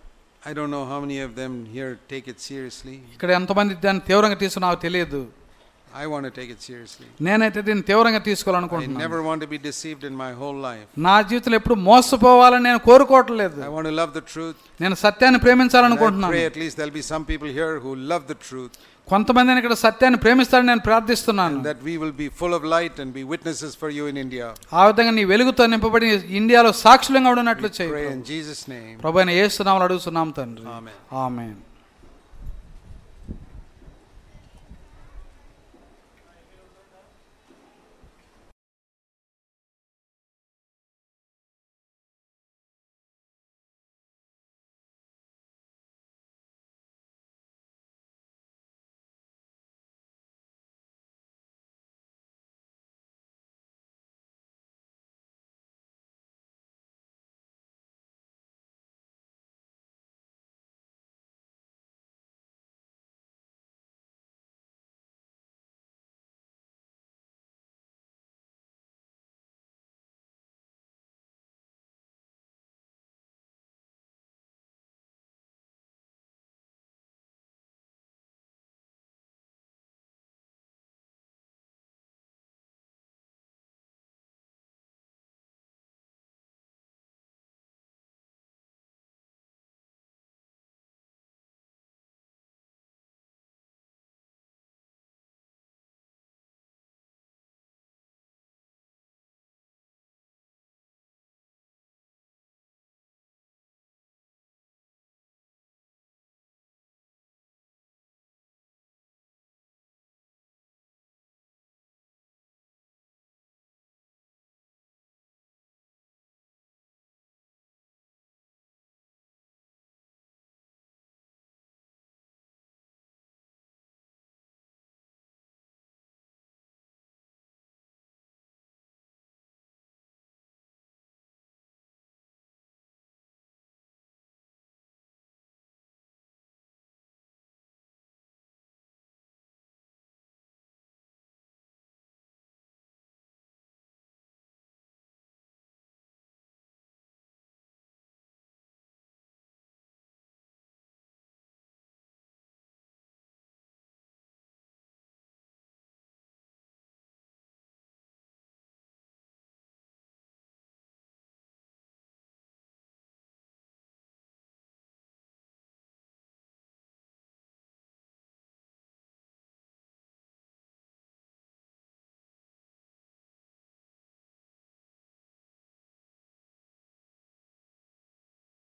I don't know how many of them here take it seriously. ఇక్కడ ఎంతమంది దాన్ని తీవ్రంగా తీసుకున్నారో తెలియదు. I want to take it seriously. నేనైతే దీన్ని తీవ్రంగా I తీసుకోవాలనుకుంటున్నాను. never want to be deceived in my whole life. నా జీవితంలో ఎప్పుడు మోసపోవాలని నేను కోరుకోవట్లేదు. I want to love the truth. నేను సత్యాన్ని ప్రేమించాలనుకుంటున్నాను. I pray at least there'll be some people here who love the truth. కొంతమందిని ఇక్కడ సత్యాన్ని ప్రేమిస్తారని నేను ప్రార్థిస్తున్నాను. That we will be full of light and be witnesses for you in India. ఆ విధంగా నీ వెలుగుతో నింపబడి ఇండియాలో సాక్షులంగా ఉండనట్లు చేయి. Pray in Jesus' name. ప్రభువైన యేసు నామములో అడుగుతున్నాం తండ్రి. Amen. ఆమేన్.